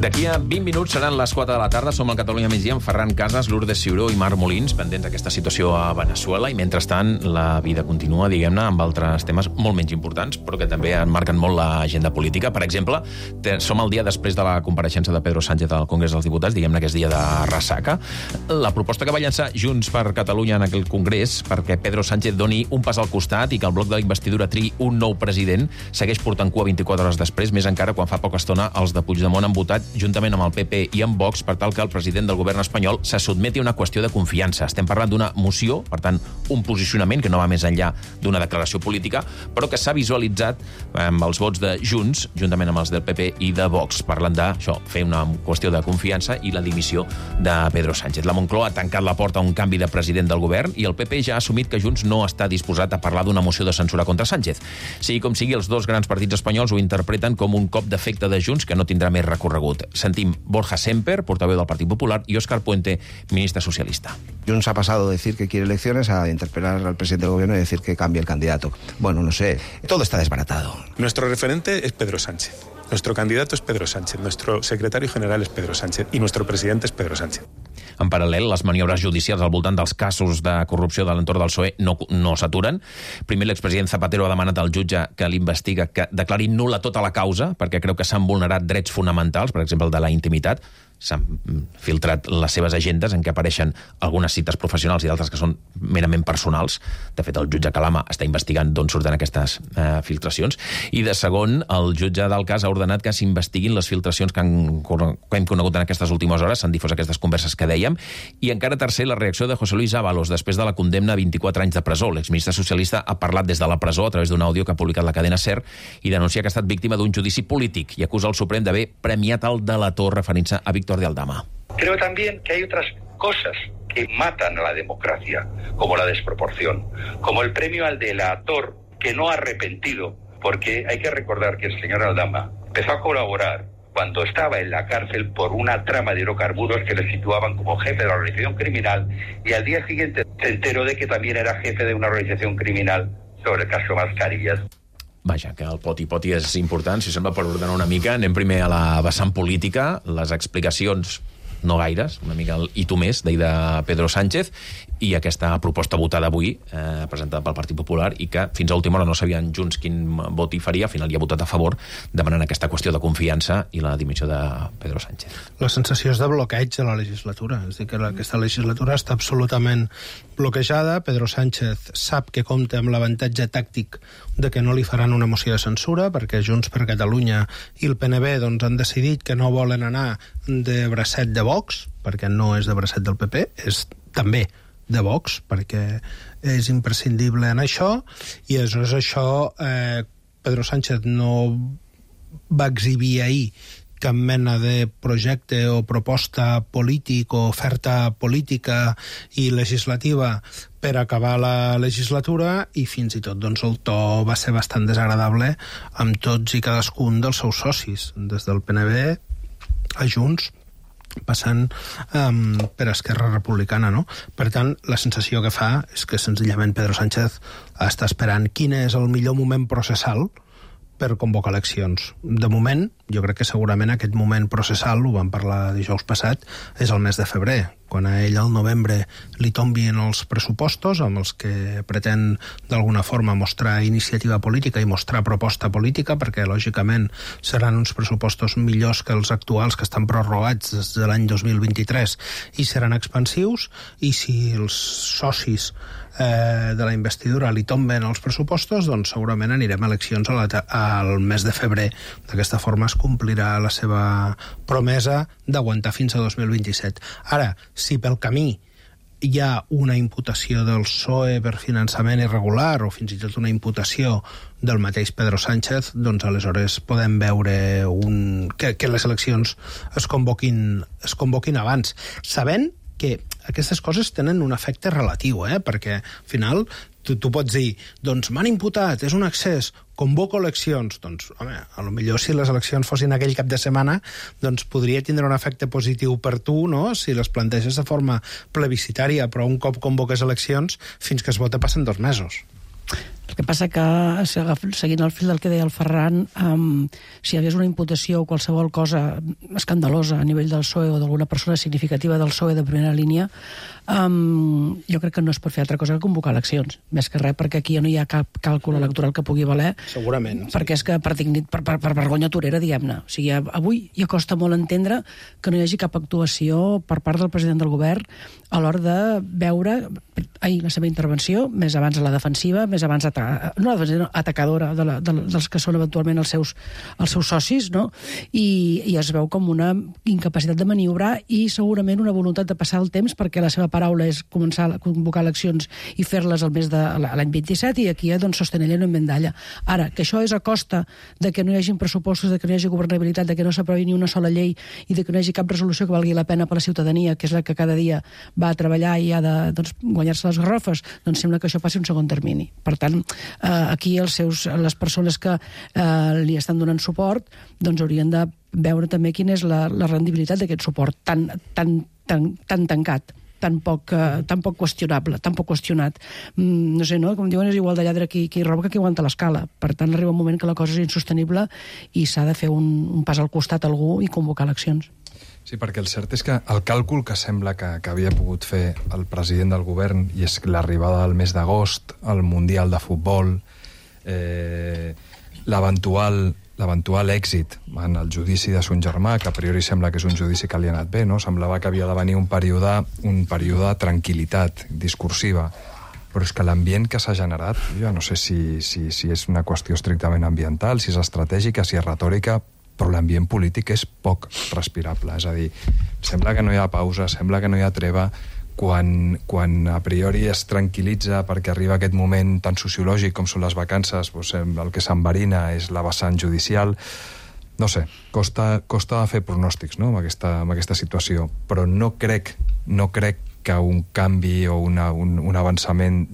D'aquí a 20 minuts seran les 4 de la tarda. Som al Catalunya Migdia amb Ferran Casas, Lourdes Ciuró i Marc Molins, pendents d'aquesta situació a Veneçuela, i mentrestant la vida continua, diguem-ne, amb altres temes molt menys importants, però que també marquen molt l'agenda política. Per exemple, som el dia després de la compareixença de Pedro Sánchez al Congrés dels Diputats, diguem-ne que és dia de ressaca. La proposta que va llançar Junts per Catalunya en aquell congrés perquè Pedro Sánchez doni un pas al costat i que el bloc de la investidura triï un nou president segueix portant cua 24 hores després, més encara quan fa poca estona els de Puigdemont han votat juntament amb el PP i amb Vox per tal que el president del govern espanyol se sotmeti a una qüestió de confiança. Estem parlant d'una moció, per tant, un posicionament que no va més enllà d'una declaració política, però que s'ha visualitzat amb els vots de Junts, juntament amb els del PP i de Vox, parlant d'això, fer una qüestió de confiança i la dimissió de Pedro Sánchez. La Moncloa ha tancat la porta a un canvi de president del govern i el PP ja ha assumit que Junts no està disposat a parlar d'una moció de censura contra Sánchez. Sigui com sigui, els dos grans partits espanyols ho interpreten com un cop d'efecte de Junts que no tindrà més recorregut. Sentim Borja Semper, portaveu del Partit Popular, y Óscar Puente, ministre socialista. Junts ha pasado de decir que quiere elecciones a interpelar al presidente del gobierno y decir que cambie el candidato. Bueno, no sé, todo está desbaratado. Nuestro referente es Pedro Sánchez. Nuestro candidato es Pedro Sánchez, nuestro secretario general es Pedro Sánchez y nuestro presidente es Pedro Sánchez. En paral·lel, les maniobres judicials al voltant dels casos de corrupció de l'entorn del PSOE no s'aturen. Primer, l'expresident Zapatero ha demanat al jutge que l'investiga que declari nul·la tota la causa perquè creu que s'han vulnerat drets fonamentals, per exemple, el de la intimitat. S'han filtrat les seves agendes en què apareixen algunes cites professionals i d'altres que són merament personals. De fet, el jutge Calama està investigant d'on surten aquestes filtracions. I de segon, el jutge del cas ha ordenat que s'investiguin les filtracions que hem conegut en aquestes últimes hores, s'han difós aquestes converses que dèiem. I encara tercer, la reacció de José Luis Ábalos després de la condemna a 24 anys de presó. L'exministre socialista ha parlat des de la presó a través d'un àudio que ha publicat la cadena SER i denuncia que ha estat víctima d'un judici polític i acusa el Suprem d'haver premiat el delator referint-se a Víctor de Aldama. Creo también que hay otras cosas que matan a la democracia, como la desproporción, como el premio al delator que no ha arrepentido, porque hay que recordar que el señor Aldama empezó a colaborar cuando estaba en la cárcel por una trama de hidrocarburos que le situaban como jefe de la organización criminal y al día siguiente se enteró de que también era jefe de una organización criminal sobre el caso Mascarillas. Vaja, que el poti-poti és important. Si sembla, per ordenar una mica, anem primer a la vessant política, les explicacions no gaires, una mica el i tu més, d'ahir de Pedro Sánchez, i aquesta proposta votada avui, presentada pel Partit Popular, i que fins a última hora no sabien Junts quin vot hi faria, al final hi ha votat a favor, demanant aquesta qüestió de confiança i la dimissió de Pedro Sánchez. La sensació és de bloqueig de la legislatura, és a dir, que aquesta legislatura està absolutament bloquejada. Pedro Sánchez sap que compta amb l'avantatge tàctic de que no li faran una moció de censura, perquè Junts per Catalunya i el PNB doncs, han decidit que no volen anar de bracet de Vox, perquè no és de bracet del PP, és també de Vox, perquè és imprescindible en això, i aleshores això Pedro Sánchez no va exhibir ahir cap mena de projecte o proposta polític o oferta política i legislativa per acabar la legislatura, i fins i tot doncs, el to va ser bastant desagradable amb tots i cadascun dels seus socis, des del PNB a Junts, passant per Esquerra Republicana, no? Per tant, la sensació que fa és que senzillament Pedro Sánchez està esperant quin és el millor moment processal per convocar eleccions. De moment, jo crec que segurament aquest moment processal, ho vam parlar dijous passat, és el mes de febrer, quan a ell al novembre li tombin els pressupostos amb els que pretén d'alguna forma mostrar iniciativa política i mostrar proposta política, perquè lògicament seran uns pressupostos millors que els actuals que estan prorrogats des de l'any 2023 i seran expansius, i si els socis de la investidura li tomben els pressupostos, doncs segurament anirem a eleccions al mes de febrer. D'aquesta forma es complirà la seva promesa d'aguantar fins a 2027. Ara, si pel camí hi ha una imputació del PSOE per finançament irregular o fins i tot una imputació del mateix Pedro Sánchez, doncs aleshores podem veure que les eleccions es convoquin abans, sabent que aquestes coses tenen un efecte relatiu, perquè al final tu pots dir, doncs m'han imputat, és un excés, convoco eleccions. Doncs, home, a lo millor si les eleccions fossin aquell cap de setmana, doncs podria tindre un efecte positiu per tu, no?, si les planteges de forma plebiscitària, però un cop convoques eleccions, fins que es vota passen 2 mesos. El que passa que, seguint el fil del que deia el Ferran, si hi hagués una imputació o qualsevol cosa escandalosa a nivell del PSOE o d'alguna persona significativa del PSOE de primera línia, jo crec que no es pot fer altra cosa que convocar eleccions, més que res, perquè aquí ja no hi ha cap càlcul electoral que pugui valer. Segurament. Perquè és que per vergonya torera, diguem-ne. O sigui, avui ja costa molt entendre que no hi hagi cap actuació per part del president del govern a l'hora de veure la seva intervenció, més abans a la defensiva, més abans atacadora dels que són eventualment els seus socis, no? I es veu com una incapacitat de maniobrar i segurament una voluntat de passar el temps, perquè la seva paraula és començar a convocar eleccions i fer-les al mes de l'any 27, i aquí doncs sostenella en vendalla. Ara, que això és a costa de que no hi hagi pressupostos, de que no hi hagi governabilitat, de que no s'aprovi ni una sola llei i de que no hi hagi cap resolució que valgui la pena per la ciutadania, que és la que cada dia va a treballar i ha de guanyar-se les garrofes, doncs sembla que això passi un segon termini. Per tant, aquí les persones que li estan donant suport doncs haurien de veure també quina és la rendibilitat d'aquest suport tan tancat, tan poc qüestionable, tan poc qüestionat. No sé, no? Com diuen, és igual de lladre qui roba que qui aguanta l'escala. Per tant, arriba un moment que la cosa és insostenible i s'ha de fer un pas al costat a algú i convocar eleccions. Sí, perquè el cert és que el càlcul que sembla que havia pogut fer el president del govern, i és l'arribada del mes d'agost, el Mundial de Futbol, l'eventual èxit en el judici de son germà, que a priori sembla que és un judici que li ha anat bé, no? Semblava que havia de venir un període de tranquil·litat discursiva, però és que l'ambient que s'ha generat, jo no sé si és una qüestió estrictament ambiental, si és estratègica, si és retòrica, però l'ambient polític és poc respirable. És a dir, sembla que no hi ha pausa, sembla que no hi ha treva. Quan a priori es tranquil·litza perquè arriba aquest moment tan sociològic com són les vacances, doncs el que s'enverina és la vessant judicial. No sé, costa fer pronòstics, no?, amb aquesta situació, però no crec que un canvi o un avançament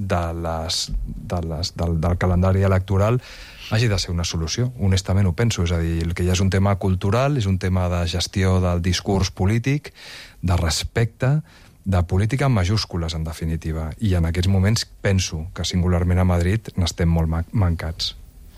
del calendari electoral hagi de ser una solució. Honestament ho penso, és a dir, el que hi ha és un tema cultural, és un tema de gestió del discurs polític, de respecte, de política en majúscules, en definitiva. I en aquests moments penso que singularment a Madrid n'estem molt mancats.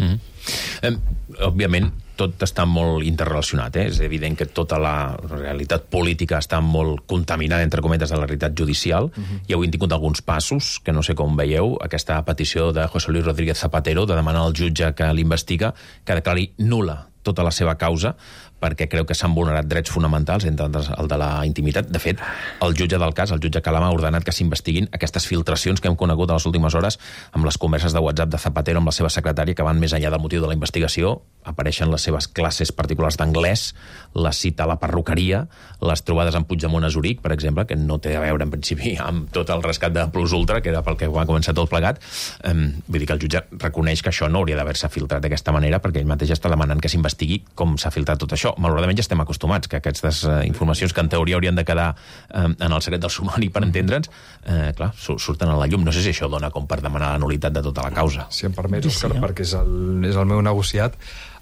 Òbviament, tot està molt interrelacionat, És evident que tota la realitat política està molt contaminada, entre cometes, de la realitat judicial. I avui hem tingut alguns passos, que no sé com veieu, aquesta petició de José Luis Rodríguez Zapatero de demanar al jutge que l'investiga que declari nul·la tota la seva causa, perquè creu que s'han vulnerat drets fonamentals, entre altres el de la intimitat. De fet, el jutge del cas, el jutge Calama, ha ordenat que s'investiguin aquestes filtracions que hem conegut a les últimes hores amb les converses de WhatsApp de Zapatero amb la seva secretària, que van més enllà del motiu de la investigació. Apareixen les seves classes particulars d'anglès, la cita a la perruqueria, les trobades amb Puigdemont a Zuric, per exemple, que no té a veure, en principi, amb tot el rescat de Plus Ultra, que era pel que va començar tot plegat. Vull dir que el jutge reconeix que això no hauria d'haver-se filtrat d'aquesta manera, perquè ell mateix està demanant que s'investigui com s'ha filtrat tot això. Malauradament ja estem acostumats que aquestes informacions que en teoria haurien de quedar en el secret del sumari per entendre'ns, clar, surten a la llum. No sé si això dona com per demanar la nul·litat de tota la causa. Si em permets, Òscar, perquè és el meu negociat.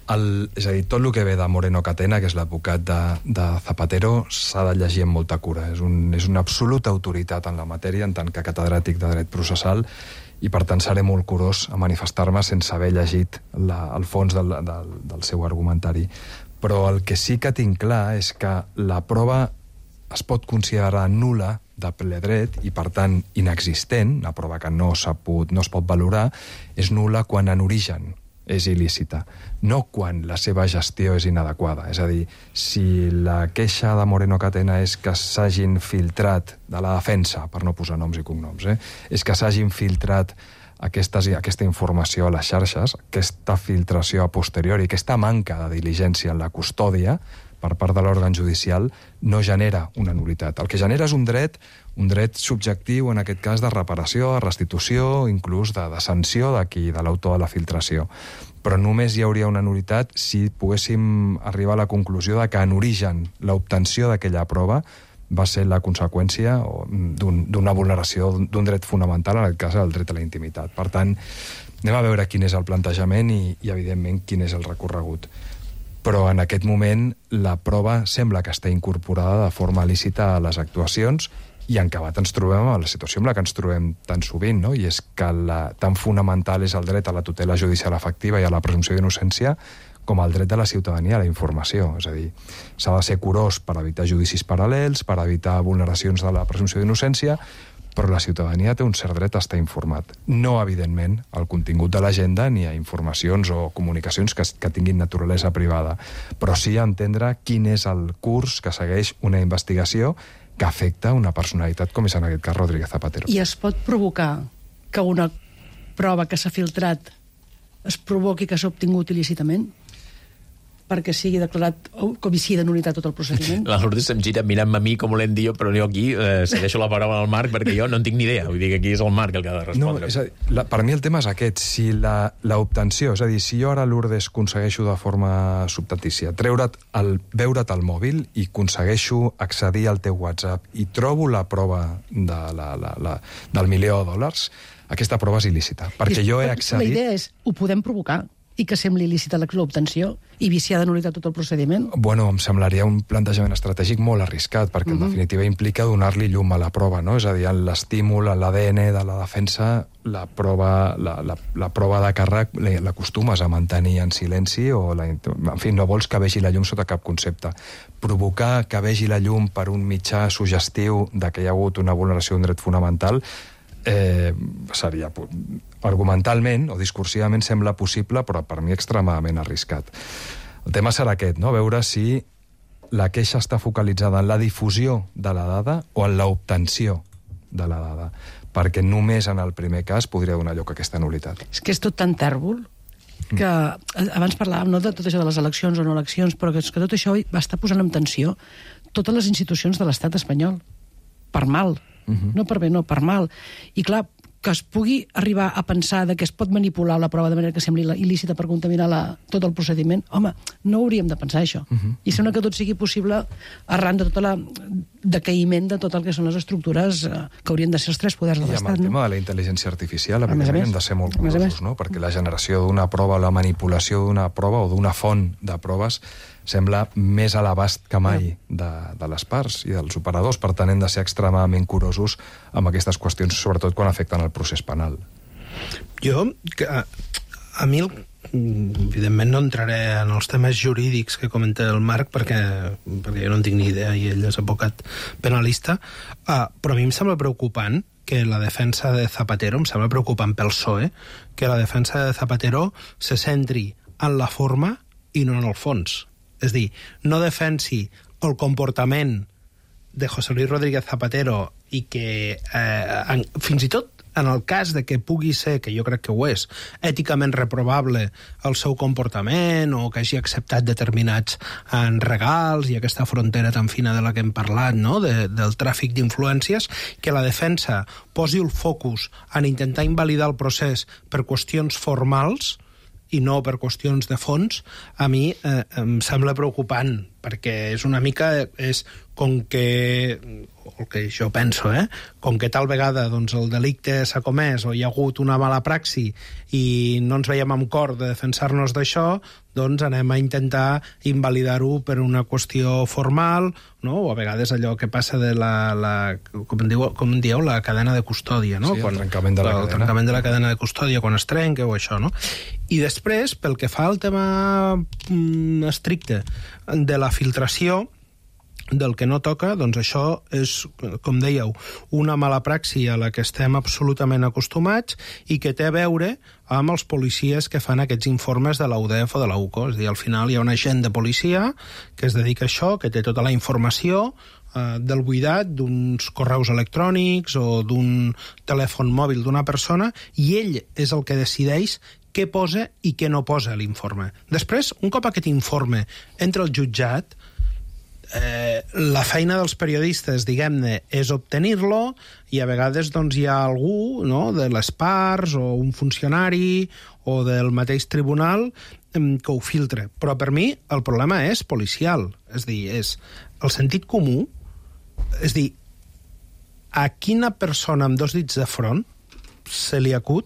És a dir, tot el que ve de Moreno Catena, que és l'advocat de Zapatero, s'ha de llegir amb molta cura. És una absoluta autoritat en la matèria, en tant que catedràtic de dret processal, i per tant seré molt curós a manifestar-me sense haver llegit el fons del seu argumentari. Però el que sí que tinc clar és que la prova es pot considerar nul·la de ple dret i, per tant, inexistent, una prova que no es pot valorar, és nul·la quan en origen és il·lícita, no quan la seva gestió és inadequada. És a dir, si la queixa de Moreno Catena és que s'hagin filtrat de la defensa, per no posar noms i cognoms, és que s'hagin filtrat aquesta informació a les xarxes, aquesta filtració a posteriori, aquesta manca de diligència en la custòdia per part de l'òrgan judicial no genera una nul·litat. El que genera és un dret subjectiu, en aquest cas de reparació, de restitució, inclús de sanció de l'autor de la filtració. Però només hi hauria una nul·litat si poguéssim arribar a la conclusió de que en origen l'obtenció d'aquella prova va ser la conseqüència d'una vulneració d'un dret fonamental, en aquest cas el dret a la intimitat. Per tant, anem a veure quin és el plantejament i evidentment, quin és el recorregut. però en aquest moment la prova sembla que està incorporada de forma lícita a les actuacions i en acabat ens trobem a la situació amb la que ens trobem tan sovint, no? I és que tan fonamental és el dret a la tutela judicial efectiva i a la presumpció d'innocència com el dret de la ciutadania a la informació. És a dir, s'ha de ser curós per evitar judicis paral·lels, per evitar vulneracions de la presumpció d'innocència, però la ciutadania té un cert dret a estar informat. No, evidentment, al contingut de l'agenda ni a informacions o comunicacions que tinguin naturalesa privada, però sí a entendre quin és el curs que segueix una investigació que afecta una personalitat com és en aquest cas Rodríguez Zapatero. I es pot provocar que una prova que s'ha filtrat es provoqui que s'ha obtingut il·lícitament? Perquè sigui declarat com si de nul·litat tot el procediment? La Lourdes se'm gira mirant-me a mi com volent dir, però jo aquí segueixo la paraula al Marc perquè jo no en tinc ni idea. Vull dir que aquí és el Marc el que ha de respondre. No, és a dir, per mi el tema és aquest. Si l'obtenció, és a dir, si jo ara, Lourdes, aconsegueixo de forma substatícia veure't el mòbil i aconsegueixo accedir al teu WhatsApp i trobo la prova del $1.000.000, aquesta prova és il·lícita. Perquè jo he accedit... La idea és, ho podem provocar i que sembli il·lícita l'obtenció i viciar de nul·litat tot el procediment? Bueno, em semblaria un plantejament estratègic molt arriscat, perquè en definitiva implica donar-li llum a la prova, no? És a dir, en l'estímul, en l'ADN de la defensa, la prova de càrrec l'acostumes a mantenir en silenci o, en fi, no vols que vegi la llum sota cap concepte. Provocar que vegi la llum per un mitjà suggestiu de que hi ha hagut una vulneració d'un dret fonamental seria argumentalment o discursivament sembla possible, però per mi extremadament arriscat. El tema serà aquest, no? Veure si la queixa està focalitzada en la difusió de la dada o en l'obtenció de la dada, perquè només en el primer cas podria donar lloc a aquesta nul·litat. És que és tot tan tèrbol que abans parlàvem no de tot això de les eleccions o no eleccions, però que tot això va estar posant en tensió totes les institucions de l'estat espanyol, per mal. No per bé, no, per mal. I clar, que es pugui arribar a pensar que es pot manipular la prova de manera que sembli il·lícita per contaminar tot el procediment, home, no hauríem de pensar això. I sembla que tot sigui possible arran de tot el decaïment de tot el que són les estructures que haurien de ser els tres poders de l'Estat. I amb el tema de la intel·ligència artificial, evidentment, hem de ser molt curosos, no? Perquè la generació d'una prova, la manipulació d'una prova o d'una font de proves sembla més a l'abast que mai de les parts i dels operadors. Per tant, hem de ser extremadament curosos amb aquestes qüestions, sobretot quan afecten el procés penal. A mi, evidentment, no entraré en els temes jurídics que comenta el Marc, perquè jo no en tinc ni idea i ell és advocat penalista, però a mi em sembla preocupant que la defensa de Zapatero, em sembla preocupant pel PSOE, que la defensa de Zapatero se centri en la forma i no en el fons. És dir, no defensi el comportament de José Luis Rodríguez Zapatero i que fins i tot en el cas de que pugui ser, que jo crec que ho és, èticament reprovable el seu comportament o que hagi acceptat determinats regals i aquesta frontera tan fina de la que hem parlat, no? Del tràfic d'influències, que la defensa posi el focus en intentar invalidar el procés per qüestions formals i no per qüestions de fons, a mi em sembla preocupant, perquè és una mica, és com que, el que jo penso, com que tal vegada doncs, el delicte s'ha comès o hi ha hagut una mala praxi i no ens veiem amb cor de defensar-nos d'això, doncs anem a intentar invalidar-ho per una qüestió formal, no? O a vegades allò que passa de com dieu, la cadena de custòdia, no? Sí, el trencament de la cadena. El trencament de la cadena de custòdia, quan es trenca o això, no? I després, pel que fa al tema estricte de la filtració, del que no toca, doncs això és, com dèieu, una mala praxi a la que estem absolutament acostumats i que té a veure amb els policies que fan aquests informes de la UDEF o de la UCO. És a dir, al final hi ha un agent de policia que es dedica a això, que té tota la informació del buidat d'uns correus electrònics o d'un telèfon mòbil d'una persona i ell és el que decideix què posa i què no posa a l'informe. Després, un cop aquest informe entra al jutjat, la feina dels periodistes, diguem-ne, és obtenir-lo i a vegades doncs, hi ha algú, no?, de les parts o un funcionari o del mateix tribunal que ho filtra. Però per mi el problema és policial, és dir, és el sentit comú, és dir, a quina persona amb dos dits de front se li acut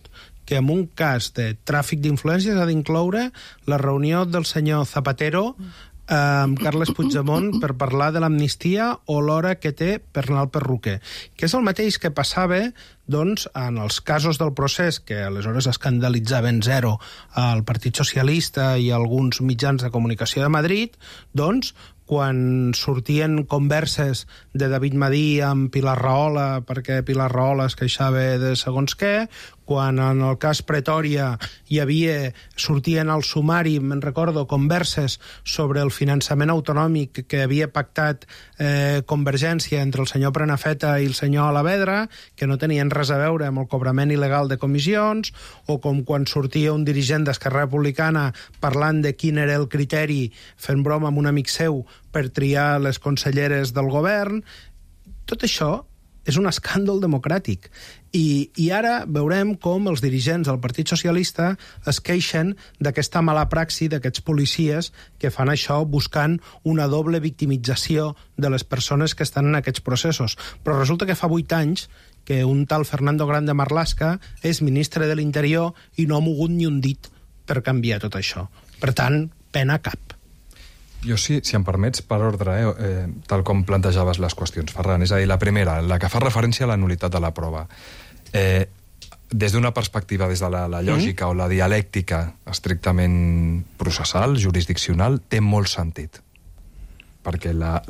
que en un cas de tràfic d'influències ha d'incloure la reunió del senyor Zapatero amb Carles Puigdemont per parlar de l'amnistia o l'hora que té per anar al perruquer, que és el mateix que passava doncs, en els casos del procés que aleshores escandalitzaven zero al Partit Socialista i alguns mitjans de comunicació de Madrid, doncs quan sortien converses de David Madí amb Pilar Rahola perquè Pilar Rahola es queixava de segons què, quan en el cas Pretòria sortien al sumari, me'n recordo, converses sobre el finançament autonòmic que havia pactat Convergència entre el senyor Prenafeta i el senyor Alavedra, que no tenien res a veure amb el cobrament il·legal de comissions, o com quan sortia un dirigent d'Esquerra Republicana parlant de quin era el criteri, fent broma amb un amic seu, per triar les conselleres del govern. Tot això és un escàndol democràtic. I ara veurem com els dirigents del Partit Socialista es queixen d'aquesta mala praxi d'aquests policies que fan això buscant una doble victimització de les persones que estan en aquests processos. Però resulta que fa 8 anys que un tal Fernando Grande Marlaska és ministre de l'Interior i no ha mogut ni un dit per canviar tot això. Per tant, pena cap. Jo, si em permets, per ordre, tal com plantejaves les qüestions, Ferran. És a dir, la primera, la que fa referència a la nul·litat de la prova. Des d'una perspectiva, des de la lògica o la dialèctica estrictament processal, jurisdiccional, té molt sentit. Perquè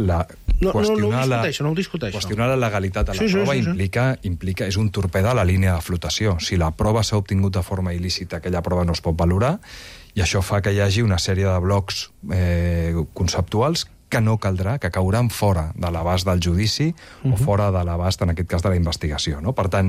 qüestionar la legalitat de la prova implica és un torpede a la línia de flotació. Si la prova s'ha obtingut de forma il·lícita, aquella prova no es pot valorar, i això fa que hi hagi una sèrie de blocs conceptuals que no caldrà, que cauran fora de l'abast del judici o fora de l'abast, en aquest cas, de la investigació. Per tant,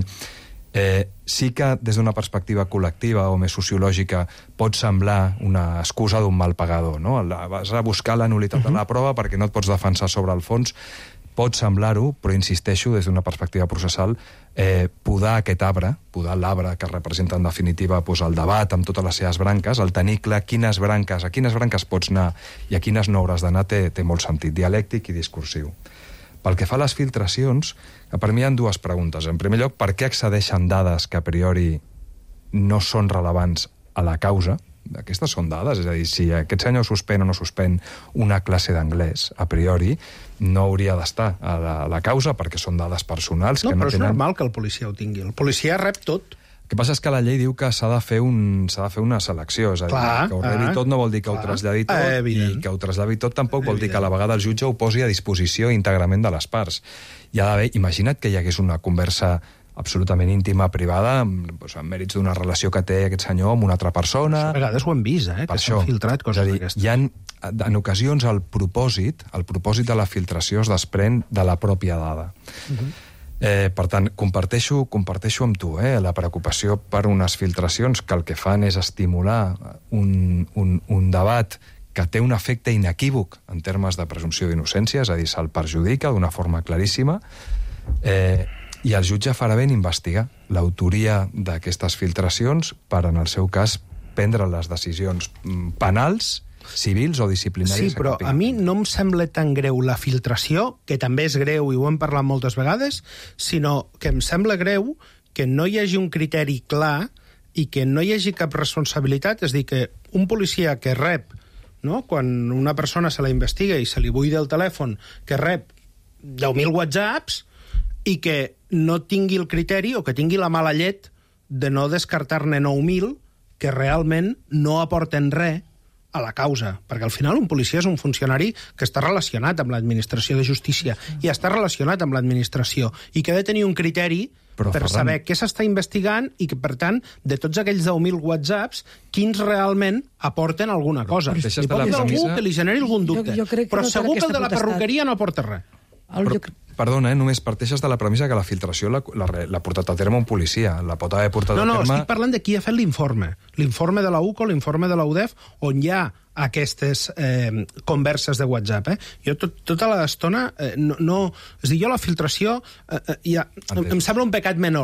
sí que des d'una perspectiva col·lectiva o més sociològica pot semblar una excusa d'un mal pagador. Vas a buscar la nul·litat de la prova perquè no et pots defensar sobre el fons. Pot semblar-ho, però insisteixo, des d'una perspectiva processal, podar aquest arbre, podar l'arbre que representa en definitiva el debat amb totes les seves branques, el tenir clar a quines branques pots anar i a quines no hauràs d'anar, té molt sentit dialèctic i discursiu. Pel que fa a les filtracions, per mi hi ha dues preguntes. En primer lloc, per què accedeixen dades que a priori no són rellevants a la causa? Aquestes són dades, és a dir, si aquest senyor suspèn o no suspèn una classe d'anglès, a priori, no hauria d'estar a la causa perquè són dades personals. No, però és normal que el policia ho tingui. El policia rep tot. El que passa és que la llei diu que s'ha de fer una selecció, és a dir, que ho rebi tot no vol dir que ho traslladi tot, i que ho traslladi tot tampoc vol dir que a la vegada el jutge ho posi a disposició íntegrament de les parts. Hi ha d'haver, imagina't que hi hagués una conversa absolutament íntima, privada, amb mèrits d'una relació que té aquest senyor amb una altra persona. A vegades ho hem vist, que s'han filtrat coses d'aquestes. Hi ha, en ocasions, el propòsit de la filtració es desprèn de la pròpia dada. Per tant, comparteixo amb tu la preocupació per unes filtracions que el que fan és estimular un debat que té un efecte inequívoc en termes de presumpció d'innocència, és a dir, se'l perjudica d'una forma claríssima, i el jutge farà ben investigar l'autoria d'aquestes filtracions per, en el seu cas, prendre les decisions penals, civils o disciplinàries. Sí, però a mi no em sembla tan greu la filtració, que també és greu i ho hem parlat moltes vegades, sinó que em sembla greu que no hi hagi un criteri clar i que no hi hagi cap responsabilitat. És a dir, que un policia que rep, quan una persona se la investiga i se li buida el telèfon, que rep 10.000 whatsapps i que no tingui el criteri o que tingui la mala llet de no descartar-ne 9.000 que realment no aporten res a la causa, perquè al final un policia és un funcionari que està relacionat amb l'administració de justícia i està relacionat amb l'administració i que ha de tenir un criteri per saber què s'està investigant i que, per tant, de tots aquells 10.000 whatsapps, quins realment aporten alguna cosa. Li pot dir algú que li generi algun dubte, però segur que el de la perruqueria no aporta res. Perdona, només parteixes de la premissa que la filtració l'ha portat a terme un policia, la pot haver portat a terme... No, estic parlant de qui ha fet l'informe. L'informe de la UCO, l'informe de la UDEF, on hi ha aquestes converses de WhatsApp. Jo tota l'estona... És a dir, jo la filtració em sembla un pecat menor.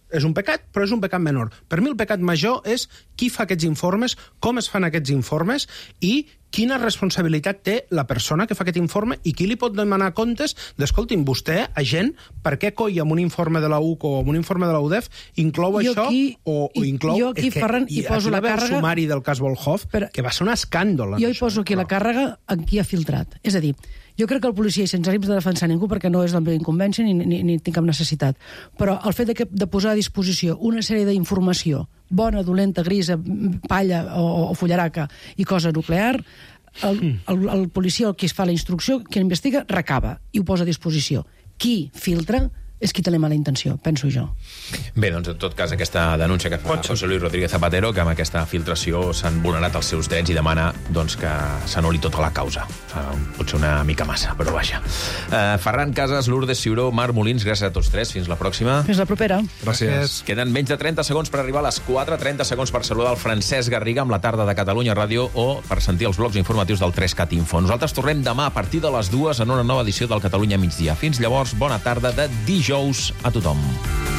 és un pecat, però és un pecat menor. Per mi el pecat major és qui fa aquests informes, com es fan aquests informes i quina responsabilitat té la persona que fa aquest informe i qui li pot demanar comptes d'escolti'm, vostè, agent, per què coi amb un informe de la UC o amb un informe de la UDEF inclou això o inclou... Jo aquí, Ferran, hi poso la càrrega... el sumari del cas Volhov, que va ser un escàndol. Jo hi poso aquí la càrrega en qui ha filtrat. És a dir, jo crec que el policia, sense ànims de defensar ningú, perquè no és la meva incumbència ni tinc cap necessitat, però el fet de posar a disposició una sèrie d'informació bona, dolenta, grisa, palla o fullaraca i cosa nuclear, el policia, el que es fa la instrucció, qui investiga, recava i ho posa a disposició. Qui filtra és qui té la mala intenció, penso jo. Bé, doncs en tot cas aquesta denúncia que fa José Luis Rodríguez Zapatero, que amb aquesta filtració s'han vulnerat els seus drets i demana doncs, que s'anul·li tota la causa. Potser una mica massa, però vaja. Ferran Casas, Lourdes Ciuró, Marc Molins, gràcies a tots tres. Fins la pròxima. Fins la propera. Gràcies. Queden menys de 30 segons per arribar a les 4, 30 segons per saludar el Francesc Garriga amb la tarda de Catalunya Ràdio o per sentir els blocs informatius del 3CAT Info. Nosaltres tornem demà a partir de les 2 en una nova edició del Catalunya Migdia. Fins llavors, bona tarda de dijous a tothom.